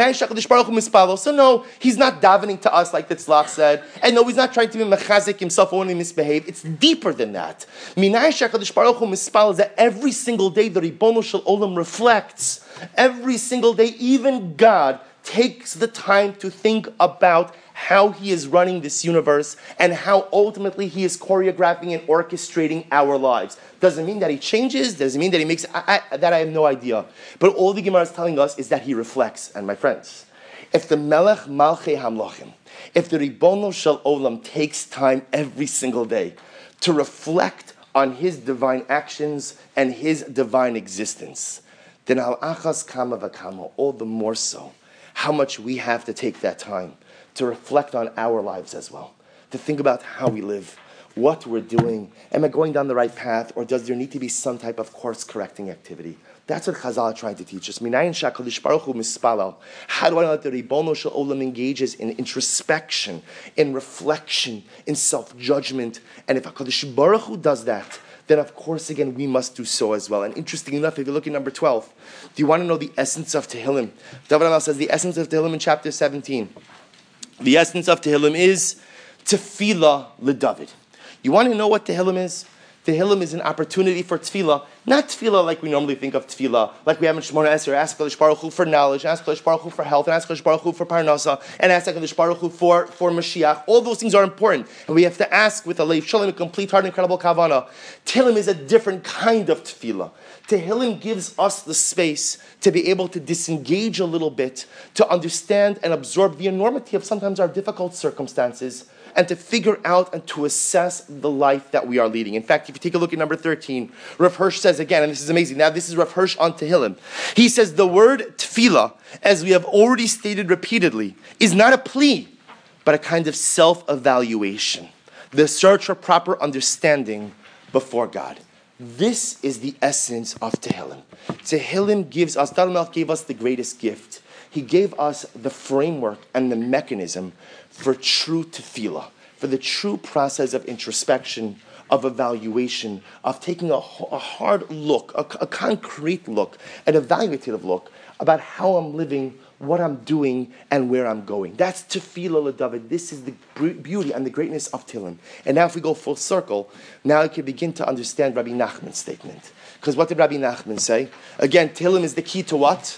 So no, he's not davening to us like the Tzlach said. And no, he's not trying to be mechazik himself or only misbehave. It's deeper than that. Minayin she'HaKadosh Baruch Hu mispal is that every single day the Ribono Shel Olam reflects. Every single day, even God takes the time to think about how he is running this universe and how ultimately he is choreographing and orchestrating our lives. Doesn't mean that he changes, doesn't mean that he makes, that I have no idea. But all the Gemara is telling us is that he reflects. And my friends, if the Melech Malchei Hamlochim, if the Ribono Shel Olam takes time every single day to reflect on his divine actions and his divine existence, then al achas kama v'kama, all the more so, how much we have to take that time to reflect on our lives as well, to think about how we live, what we're doing. Am I going down the right path, or does there need to be some type of course-correcting activity? That's what Chazal are trying to teach us. Minayin shakadosh baruch hu mispalal. How do I know that the Ribono Shel Olam engages in introspection, in reflection, in self-judgment? And if HaKadosh Baruch Hu does that, then of course, again, we must do so as well. And interesting enough, if you look at number 12, do you want to know the essence of Tehillim? David HaMelech says the essence of Tehillim in chapter 17. The essence of Tehillim is Tefillah LeDavid. You want to know what Tehillim is? Tehillim is an opportunity for tefillah, not tefillah like we normally think of tefillah, like we have in Shemona Esrei, ask HaKadosh Baruch Hu for knowledge, ask HaKadosh Baruch Hu for health, and ask HaKadosh Baruch Hu for parnasa, and ask HaKadosh Baruch Hu for Mashiach. All those things are important, and we have to ask with a leiv shalom, a complete heart, incredible kavanah. Tehillim is a different kind of tefillah. Tehillim gives us the space to be able to disengage a little bit, to understand and absorb the enormity of sometimes our difficult circumstances, and to figure out and to assess the life that we are leading. In fact, if you take a look at number 13, Rav Hirsch says again, and this is amazing, now this is Rav Hirsch on Tehillim. He says the word tefillah, as we have already stated repeatedly, is not a plea, but a kind of self-evaluation. The search for proper understanding before God. This is the essence of Tehillim. Tehillim gives us, David HaMelech gave us the greatest gift. He gave us the framework and the mechanism for true tefillah, for the true process of introspection, of evaluation, of taking a hard look, a concrete look, an evaluative look about how I'm living, what I'm doing, and where I'm going. That's Tefillah LeDavid. This is the beauty and the greatness of Tehillim. And now if we go full circle, now you can begin to understand Rabbi Nachman's statement. Because what did Rabbi Nachman say? Again, Tehillim is the key to what?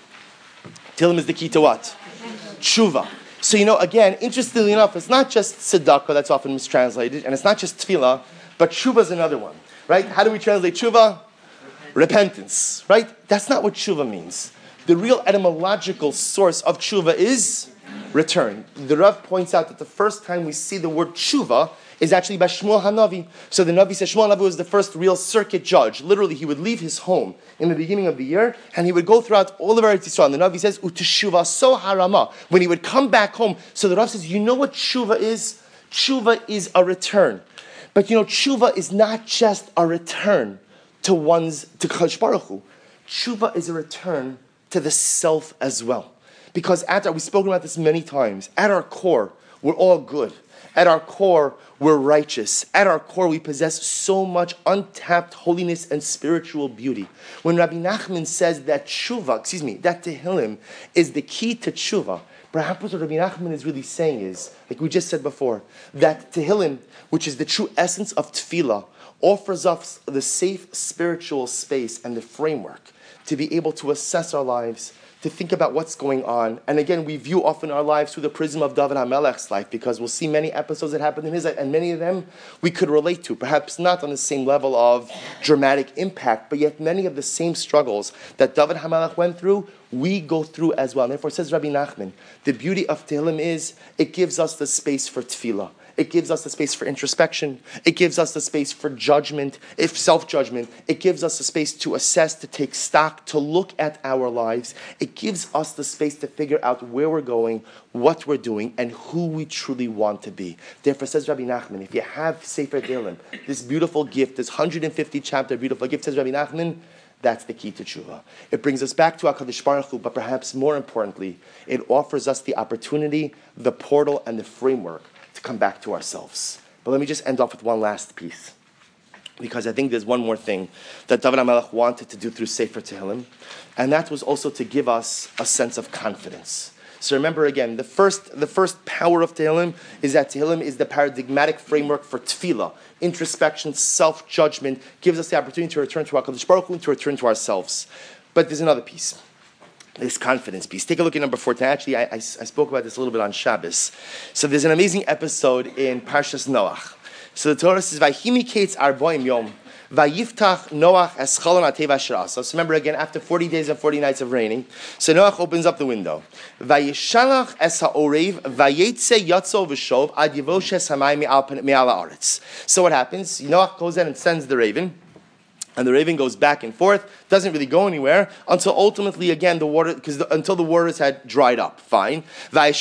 Tehillim is the key to what? Tshuva. So, again, interestingly enough, it's not just tzedakah that's often mistranslated, and it's not just tefillah, but tshuva is another one, right? How do we translate tshuva? Repentance, right? That's not what tshuva means. The real etymological source of tshuva is return. The Rav points out that the first time we see the word tshuva is actually by Shmuel HaNavi. So the Navi says Shmuel HaNavi was the first real circuit judge. Literally, he would leave his home in the beginning of the year, and he would go throughout all of Eretz Yisrael. And the Navi says, Uteshuva so harama. When he would come back home, so the Rav says, you know what tshuva is? Tshuva is a return. But tshuva is not just a return to Kadosh Baruch Hu. Tshuva is a return to the self as well. Because we've spoken about this many times, at our core, we're all good. At our core, we're righteous. At our core, we possess so much untapped holiness and spiritual beauty. When Rabbi Nachman says that that Tehillim is the key to tshuva, perhaps what Rabbi Nachman is really saying is, like we just said before, that Tehillim, which is the true essence of tefillah, offers us the safe spiritual space and the framework to be able to assess our lives, to think about what's going on. And again, we view often our lives through the prism of David HaMelech's life, because we'll see many episodes that happened in his life, and many of them we could relate to, perhaps not on the same level of dramatic impact, but yet many of the same struggles that David HaMelech went through, we go through as well. And therefore, says Rabbi Nachman, the beauty of Tehillim is it gives us the space for tefillah. It gives us the space for introspection. It gives us the space for judgment, self-judgment. It gives us the space to assess, to take stock, to look at our lives. It gives us the space to figure out where we're going, what we're doing, and who we truly want to be. Therefore, says Rabbi Nachman, if you have Sefer Tehillim, this beautiful gift, this 150-chapter beautiful gift, says Rabbi Nachman, that's the key to tshuva. It brings us back to HaKadosh Baruch Hu, but perhaps more importantly, it offers us the opportunity, the portal, and the framework to come back to ourselves. But let me just end off with one last piece, because I think there's one more thing that David HaMelech wanted to do through Sefer Tehillim, and that was also to give us a sense of confidence. So remember again, the first power of Tehillim is that Tehillim is the paradigmatic framework for tefillah, introspection, self-judgment, gives us the opportunity to return to HaKadosh Baruch Hu, to return to ourselves. But there's another piece. This confidence piece. Take a look at number 14. Actually, I spoke about this a little bit on Shabbos. So there's an amazing episode in Parshas Noach. So the Torah says, "Vayhimi kates arboim yom, vayiftach Noach es chalon ateva asher asa." So remember again, after 40 days and 40 nights of raining, so Noach opens up the window. Vayishalach es ha'orev, vayetze yatzo v'shov ad yivoshes hamayim me'al haaretz. So what happens? Noach goes in and sends the raven. And the raven goes back and forth, doesn't really go anywhere until ultimately, again, until the waters had dried up. Fine. And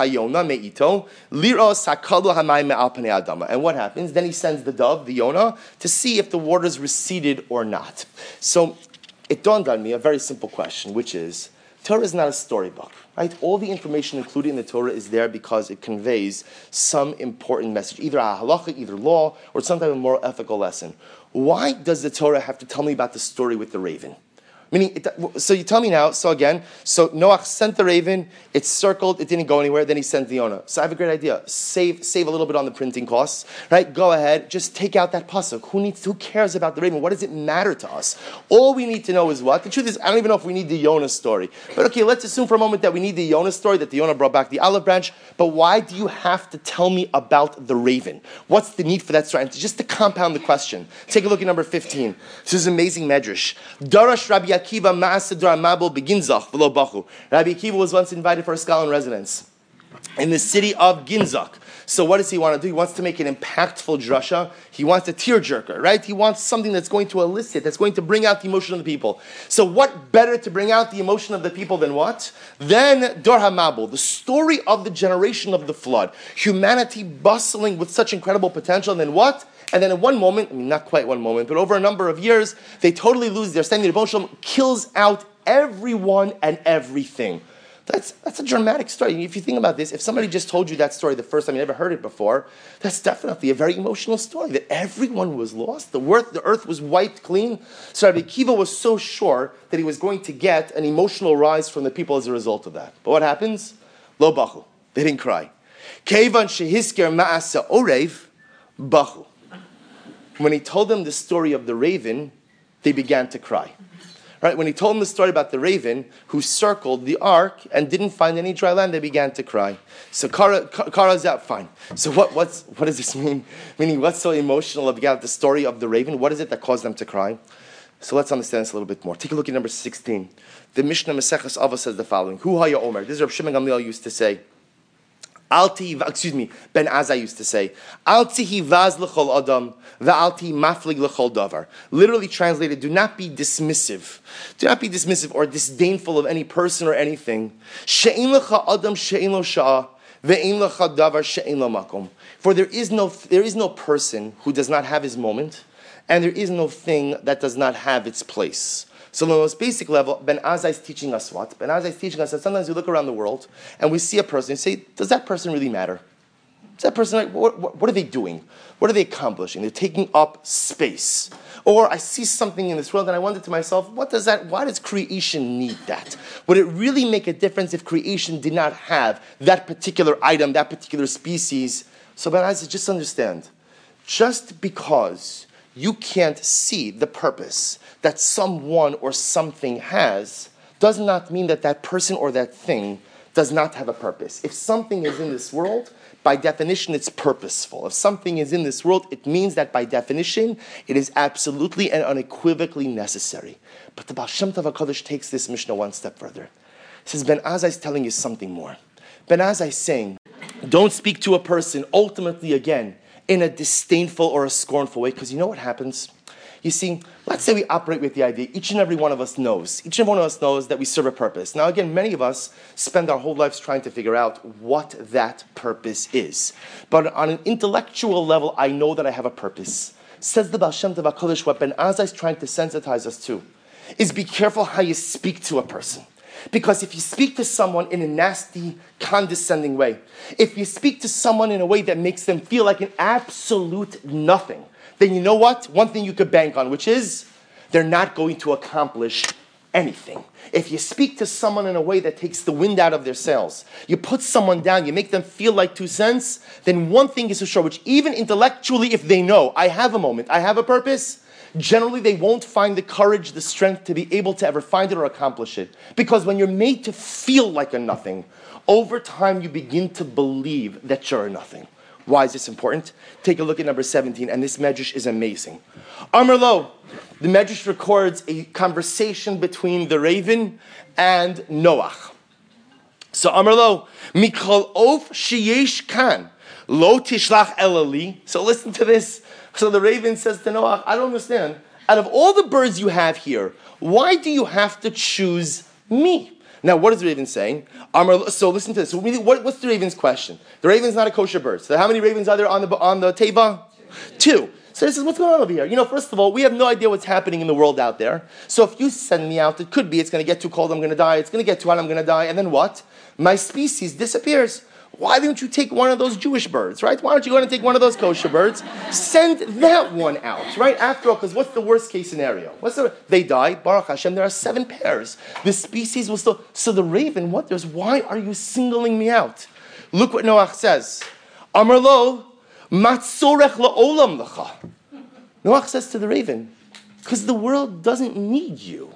what happens? Then he sends the dove, the Yonah, to see if the waters receded or not. So it dawned on me a very simple question, which is, Torah is not a storybook, right? All the information included in the Torah is there because it conveys some important message, either a halacha, either law, or some type of moral ethical lesson. Why does the Torah have to tell me about the story with the raven? Meaning, so you tell me now, so Noach sent the raven, it circled, it didn't go anywhere, then he sent the Yonah. So I have a great idea. Save a little bit on the printing costs, right? Go ahead, just take out that pasuk. Who cares about the raven? What does it matter to us? All we need to know is what? The truth is, I don't even know if we need the Yonah story. But okay, let's assume for a moment that we need the Yonah story, that the Yonah brought back the olive branch. But why do you have to tell me about the raven? What's the need for that story? And just to compound the question, take a look at number 15. This is amazing medrash. Darash Rabbi Akiva Ma'asadra Mabul Beginzach v'lo bachu. Rabbi Akiva was once invited for a scholar residence in the city of Ginzach. So what does he want to do? He wants to make an impactful drasha. He wants a tearjerker, right? He wants something that's going to elicit, that's going to bring out the emotion of the people. So what better to bring out the emotion of the people than what? Then Dor HaMabul, the story of the generation of the flood. Humanity bustling with such incredible potential, and then what? And then in one moment, not quite one moment, but over a number of years, they totally lose their standing. The Rebbe kills out everyone and everything. That's a dramatic story. If you think about this, if somebody just told you that story the first time, you never heard it before, that's definitely a very emotional story, that everyone was lost, the earth was wiped clean. So Rabbi Akiva was so sure that he was going to get an emotional rise from the people as a result of that. But what happens? Lo bachu. They didn't cry. Kevan shehisker ma'asa orev bachu. When he told them the story of the raven, they began to cry. Right? When he told them the story about the raven who circled the ark and didn't find any dry land, they began to cry. So Kara's out, fine. So what does this mean? Meaning, what's so emotional about the story of the raven? What is it that caused them to cry? So let's understand this a little bit more. Take a look at number 16. The Mishnah Maseches Avos says the following. Hu haya omer. This is Rav Shimon Gamliel used to say. Ben Azai used to say, Alti hivaz l'chol adam, va'alti maflig l'chol davar. Literally translated, do not be dismissive. Do not be dismissive or disdainful of any person or anything. She'in l'cha adam she'in lo sha'ah, ve'in l'cha davar she'in lo makom. For there is no person who does not have his moment, and there is no thing that does not have its place. So on the most basic level, Ben Azai is teaching us what? Ben Azai is teaching us that sometimes we look around the world and we see a person and say, does that person really matter? Is that person, what are they doing? What are they accomplishing? They're taking up space. Or I see something in this world and I wonder to myself, why does creation need that? Would it really make a difference if creation did not have that particular item, that particular species? So Ben Azai says, just understand, just because you can't see the purpose that someone or something has does not mean that that person or that thing does not have a purpose. If something is in this world, by definition, it's purposeful. If something is in this world, it means that by definition, it is absolutely and unequivocally necessary. But the Baal Shem Tov HaKadosh takes this Mishnah one step further. He says, Ben Azai is telling you something more. Ben Azai is saying, don't speak to a person, ultimately again, in a disdainful or a scornful way, because you know what happens? You see, let's say we operate with the idea, each and every one of us knows that we serve a purpose. Now again, many of us spend our whole lives trying to figure out what that purpose is. But on an intellectual level, I know that I have a purpose. Says the Baal Shem Tov HaKadosh, what Ben Azai is trying to sensitize us to is be careful how you speak to a person. Because if you speak to someone in a nasty, condescending way, if you speak to someone in a way that makes them feel like an absolute nothing, then you know what? One thing you could bank on, which is they're not going to accomplish anything. If you speak to someone in a way that takes the wind out of their sails, you put someone down, you make them feel like 2 cents, then one thing is for sure, which even intellectually, if they know, I have a moment, I have a purpose, generally they won't find the courage, the strength to be able to ever find it or accomplish it. Because when you're made to feel like a nothing, over time you begin to believe that you're a nothing. Why is this important? Take a look at number 17, and this medrash is amazing. Amar lo, the medrash records a conversation between the raven and Noach. So Amar lo, mikol of sheyesh kan, lo tishlach elali. So listen to this. So the raven says to Noach, I don't understand. Out of all the birds you have here, why do you have to choose me? Now, what is the raven saying? So listen to this. So what's the raven's question? The raven's not a kosher bird. So how many ravens are there on the teva? Two, so this is what's going on over here. First of all, we have no idea what's happening in the world out there. So if you send me out, it could be it's going to get too cold, I'm going to die. It's going to get too hot, I'm going to die. And then what? My species disappears. Why don't you take one of those Jewish birds, right? Why don't you go and take one of those kosher birds? Send that one out, right? After all, because what's the worst case scenario? They die. Baruch Hashem, there are 7 pairs. The species will still... So the raven wonders, why are you singling me out? Look what Noach says. Amar lo, matzorech la'olam lecha. Noach says to the raven, because the world doesn't need you.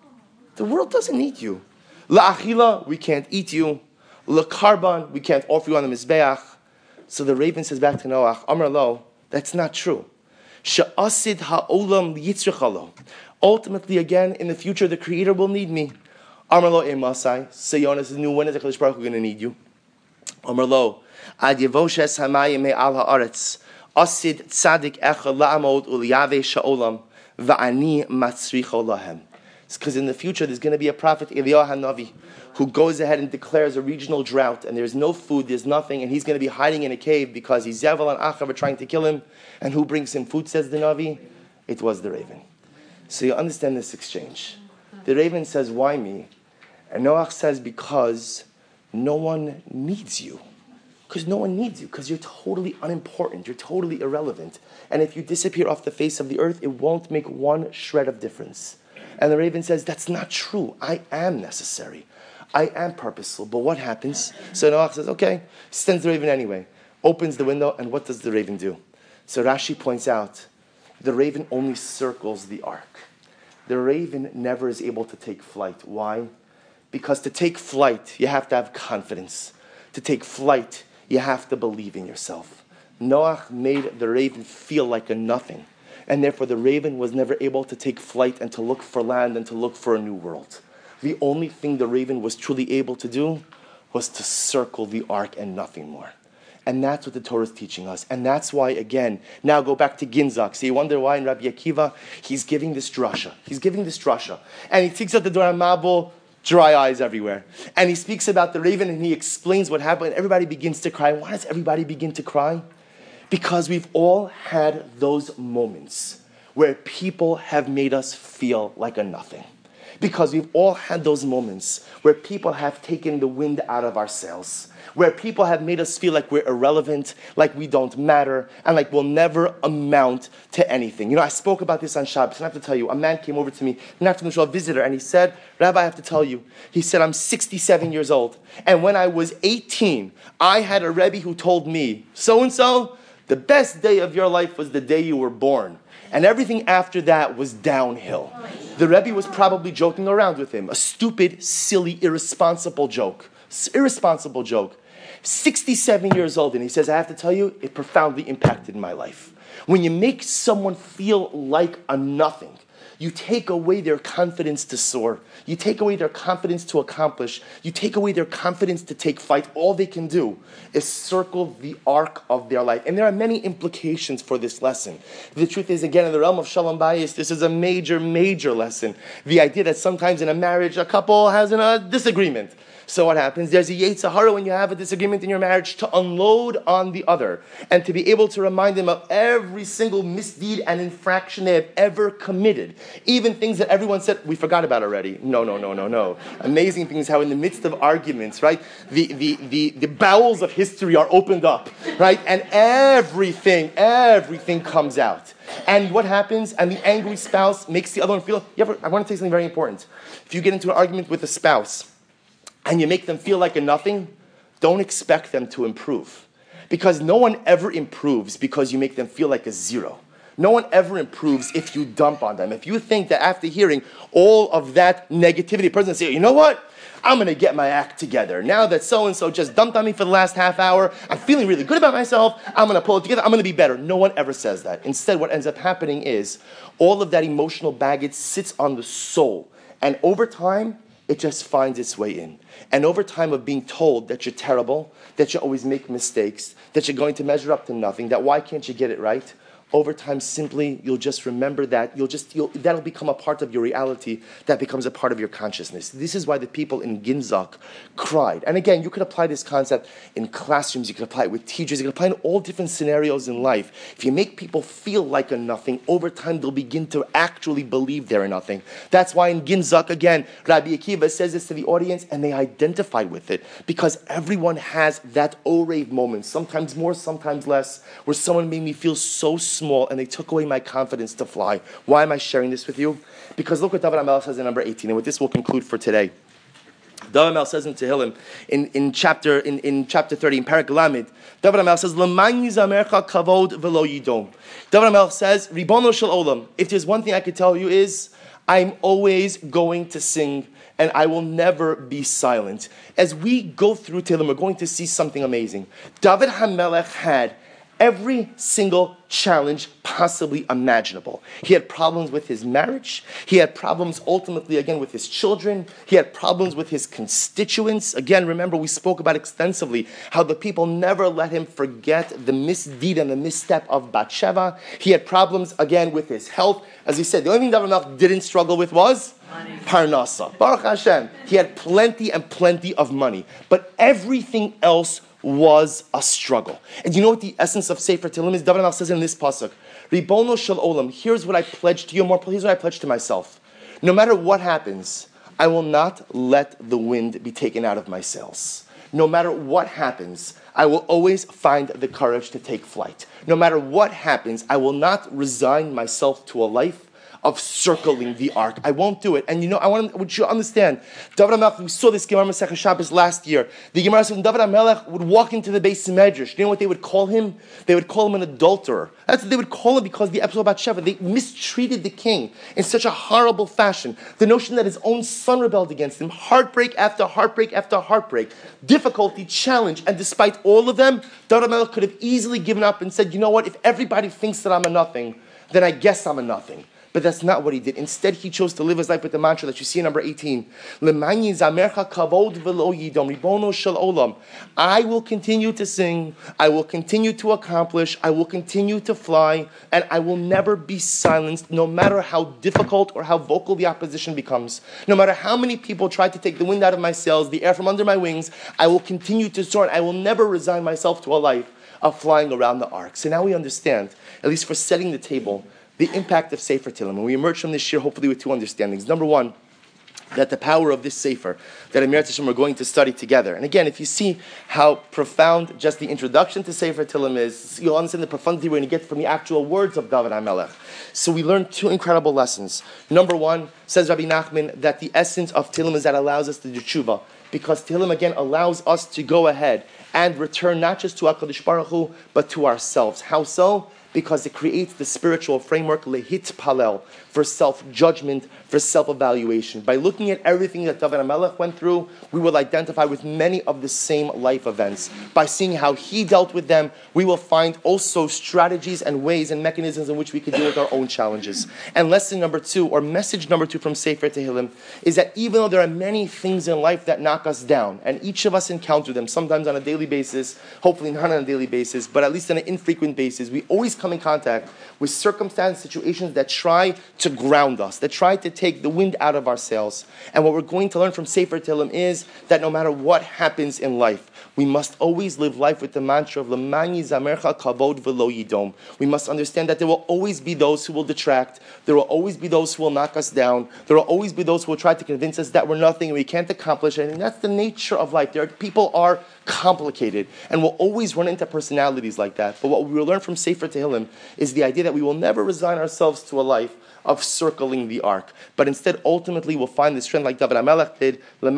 The world doesn't need you. La'achila, we can't eat you. La'karban, we can't offer you on the mizbeach. So the raven says back to Noach, Amar lo, that's not true. She'asid ha'olam yitzrechalo. Ultimately, again, in the future, the Creator will need me. Amar lo emasai. So Yonah says, when is the Kadosh Baruch Hu going to need you? Amar lo, ad yevoshes hamayim me'al ha'aretz. Asid tzadik echa la'amod uliyave sha'olam. Va'ani matzricho lahem. It's because in the future there's going to be a prophet, Eliyahu HaNavi, who goes ahead and declares a regional drought, and there's no food, there's nothing, and he's going to be hiding in a cave because Zevel and Achav are trying to kill him. And who brings him food, says the Navi? It was the raven. So you understand this exchange. The raven says, why me? And Noach says, because no one needs you. Because no one needs you, because you're totally unimportant, you're totally irrelevant. And if you disappear off the face of the earth, it won't make one shred of difference. And the raven says, that's not true. I am necessary. I am purposeful. But what happens? So Noach says, okay, sends the raven anyway. Opens the window, and what does the raven do? So Rashi points out, the raven only circles the ark. The raven never is able to take flight. Why? Because to take flight, you have to have confidence. To take flight, you have to believe in yourself. Noach made the raven feel like a nothing. And therefore the raven was never able to take flight and to look for land and to look for a new world. The only thing the raven was truly able to do was to circle the ark and nothing more. And that's what the Torah is teaching us. And that's why, again, now go back to Ginzak. So you wonder why in Rabbi Akiva, he's giving this drasha. And he speaks out the Dora Mabul, dry eyes everywhere. And he speaks about the raven and he explains what happened. And everybody begins to cry. Why does everybody begin to cry? Because we've all had those moments where people have made us feel like a nothing. Because we've all had those moments where people have taken the wind out of our sails. Where people have made us feel like we're irrelevant, like we don't matter, and like we'll never amount to anything. I spoke about this on Shabbos, and I have to tell you, a man came over to me, an afternoon show visitor, and he said, Rabbi, I have to tell you, he said, I'm 67 years old, and when I was 18, I had a Rebbe who told me, so-and-so, the best day of your life was the day you were born. And everything after that was downhill. The Rebbe was probably joking around with him. A stupid, silly, irresponsible joke. 67 years old, and he says, I have to tell you, it profoundly impacted my life. When you make someone feel like a nothing, you take away their confidence to soar. You take away their confidence to accomplish. You take away their confidence to take flight. All they can do is circle the arc of their life. And there are many implications for this lesson. The truth is, again, in the realm of Shalom Bayis, this is a major, major lesson. The idea that sometimes in a marriage, a couple has a disagreement. So what happens? There's a Yetzer Hara when you have a disagreement in your marriage to unload on the other and to be able to remind them of every single misdeed and infraction they have ever committed. Even things that everyone said, we forgot about already. No. Amazing things how in the midst of arguments, right, the bowels of history are opened up, right, and everything comes out. And what happens? And the angry spouse makes the other one feel, I want to tell you something very important. If you get into an argument with a spouse, and you make them feel like a nothing, don't expect them to improve. Because no one ever improves because you make them feel like a zero. No one ever improves if you dump on them. If you think that after hearing all of that negativity, a person will say, you know what? I'm going to get my act together. Now that so-and-so just dumped on me for the last half hour, I'm feeling really good about myself, I'm going to pull it together, I'm going to be better. No one ever says that. Instead, what ends up happening is all of that emotional baggage sits on the soul. And over time, it just finds its way in. And over time of being told that you're terrible, that you always make mistakes, that you're going to measure up to nothing, that why can't you get it right? over time, simply, you'll just remember that. That'll become a part of your reality that becomes a part of your consciousness. This is why the people in Ginzak cried. And again, you could apply this concept in classrooms, you could apply it with teachers, you could apply it in all different scenarios in life. If you make people feel like a nothing, over time they'll begin to actually believe they're a nothing. That's why in Ginzak, again, Rabbi Akiva says this to the audience, and they identified with it, because everyone has that O-rave moment, sometimes more, sometimes less, where someone made me feel so small and they took away my confidence to fly. Why am I sharing this with you? Because look what David HaMelech says in number 18, and with this we'll conclude for today. David HaMelech says in Tehillim, in chapter 30, in Parak Lamed, David HaMelech says, L'man yizamercha kavod v'lo yidom. David HaMelech says, Ribono shel olam, if there's one thing I could tell you is, I'm always going to sing, and I will never be silent. As we go through Tehillim, we're going to see something amazing. David HaMelech had every single challenge possibly imaginable. He had problems with his marriage. He had problems ultimately, again, with his children. He had problems with his constituents. Again, remember, we spoke about extensively how the people never let him forget the misdeed and the misstep of Bathsheba. He had problems, again, with his health. As he said, the only thing David HaMelech didn't struggle with was money. Parnasa. Baruch Hashem. He had plenty and plenty of money. But everything else was a struggle. And you know what the essence of Sefer Tehillim is? David HaMelech says in this pasuk, Ribono shel olam, here's what I pledge to you, more, here's what I pledge to myself. No matter what happens, I will not let the wind be taken out of my sails. No matter what happens, I will always find the courage to take flight. No matter what happens, I will not resign myself to a life of circling the ark. I won't do it. And you know, I want you to understand, David HaMelech, we saw this Gemara Masechah Shabbos last year. The Gemara said when David HaMelech would walk into the Beis Medrash, you know what they would call him? They would call him an adulterer. That's what they would call him, because the episode about Bathsheba, they mistreated the king in such a horrible fashion. The notion that his own son rebelled against him, heartbreak after heartbreak after heartbreak, difficulty, challenge, and despite all of them, David HaMelech could have easily given up and said, you know what, if everybody thinks that I'm a nothing, then I guess I'm a nothing. But that's not what he did. Instead, he chose to live his life with the mantra that you see in number 18. I will continue to sing, I will continue to accomplish, I will continue to fly, and I will never be silenced, no matter how difficult or how vocal the opposition becomes. No matter how many people try to take the wind out of my sails, the air from under my wings, I will continue to soar, and I will never resign myself to a life of flying around the ark. So now we understand, at least for setting the table, the impact of Sefer Tehillim. And we emerge from this year hopefully with two understandings. Number one, that the power of this Sefer that Emir Hashem we're going to study together. And again, if you see how profound just the introduction to Sefer Tehillim is, you'll understand the profundity we're going to get from the actual words of David HaMelech. So we learned two incredible lessons. Number one, says Rabbi Nachman, that the essence of Tehillim is that allows us to do tshuva. Because Tehillim again allows us to go ahead and return not just to HaKadosh Baruch Hu, but to ourselves. How so? Because it creates the spiritual framework, lehit palel, for self-judgment, for self-evaluation. By looking at everything that David HaMelech went through, we will identify with many of the same life events. By seeing how he dealt with them, we will find also strategies and ways and mechanisms in which we can deal with our own challenges. And lesson number two, or message number two from Sefer Tehillim, is that even though there are many things in life that knock us down, and each of us encounter them, sometimes on a daily basis, hopefully not on a daily basis, but at least on an infrequent basis, we always come in contact with circumstances, situations that try to ground us, that try to take the wind out of our sails. And what we're going to learn from Sefer Tehillim is that no matter what happens in life, we must always live life with the mantra of L'man yizamercha kavod v'lo yidom. We must understand that there will always be those who will detract. There will always be those who will knock us down. There will always be those who will try to convince us that we're nothing and we can't accomplish anything. That's the nature of life. People are complicated, and we'll always run into personalities like that. But what we will learn from Sefer Tehillim is the idea that we will never resign ourselves to a life of circling the ark, but instead ultimately we'll find the strength like David HaMelech did,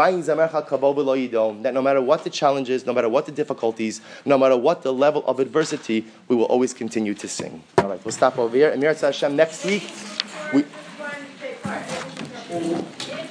that no matter what the challenges, no matter what the difficulties, no matter what the level of adversity, we will always continue to sing. All right, we'll stop over here. Emir Hashem, next week we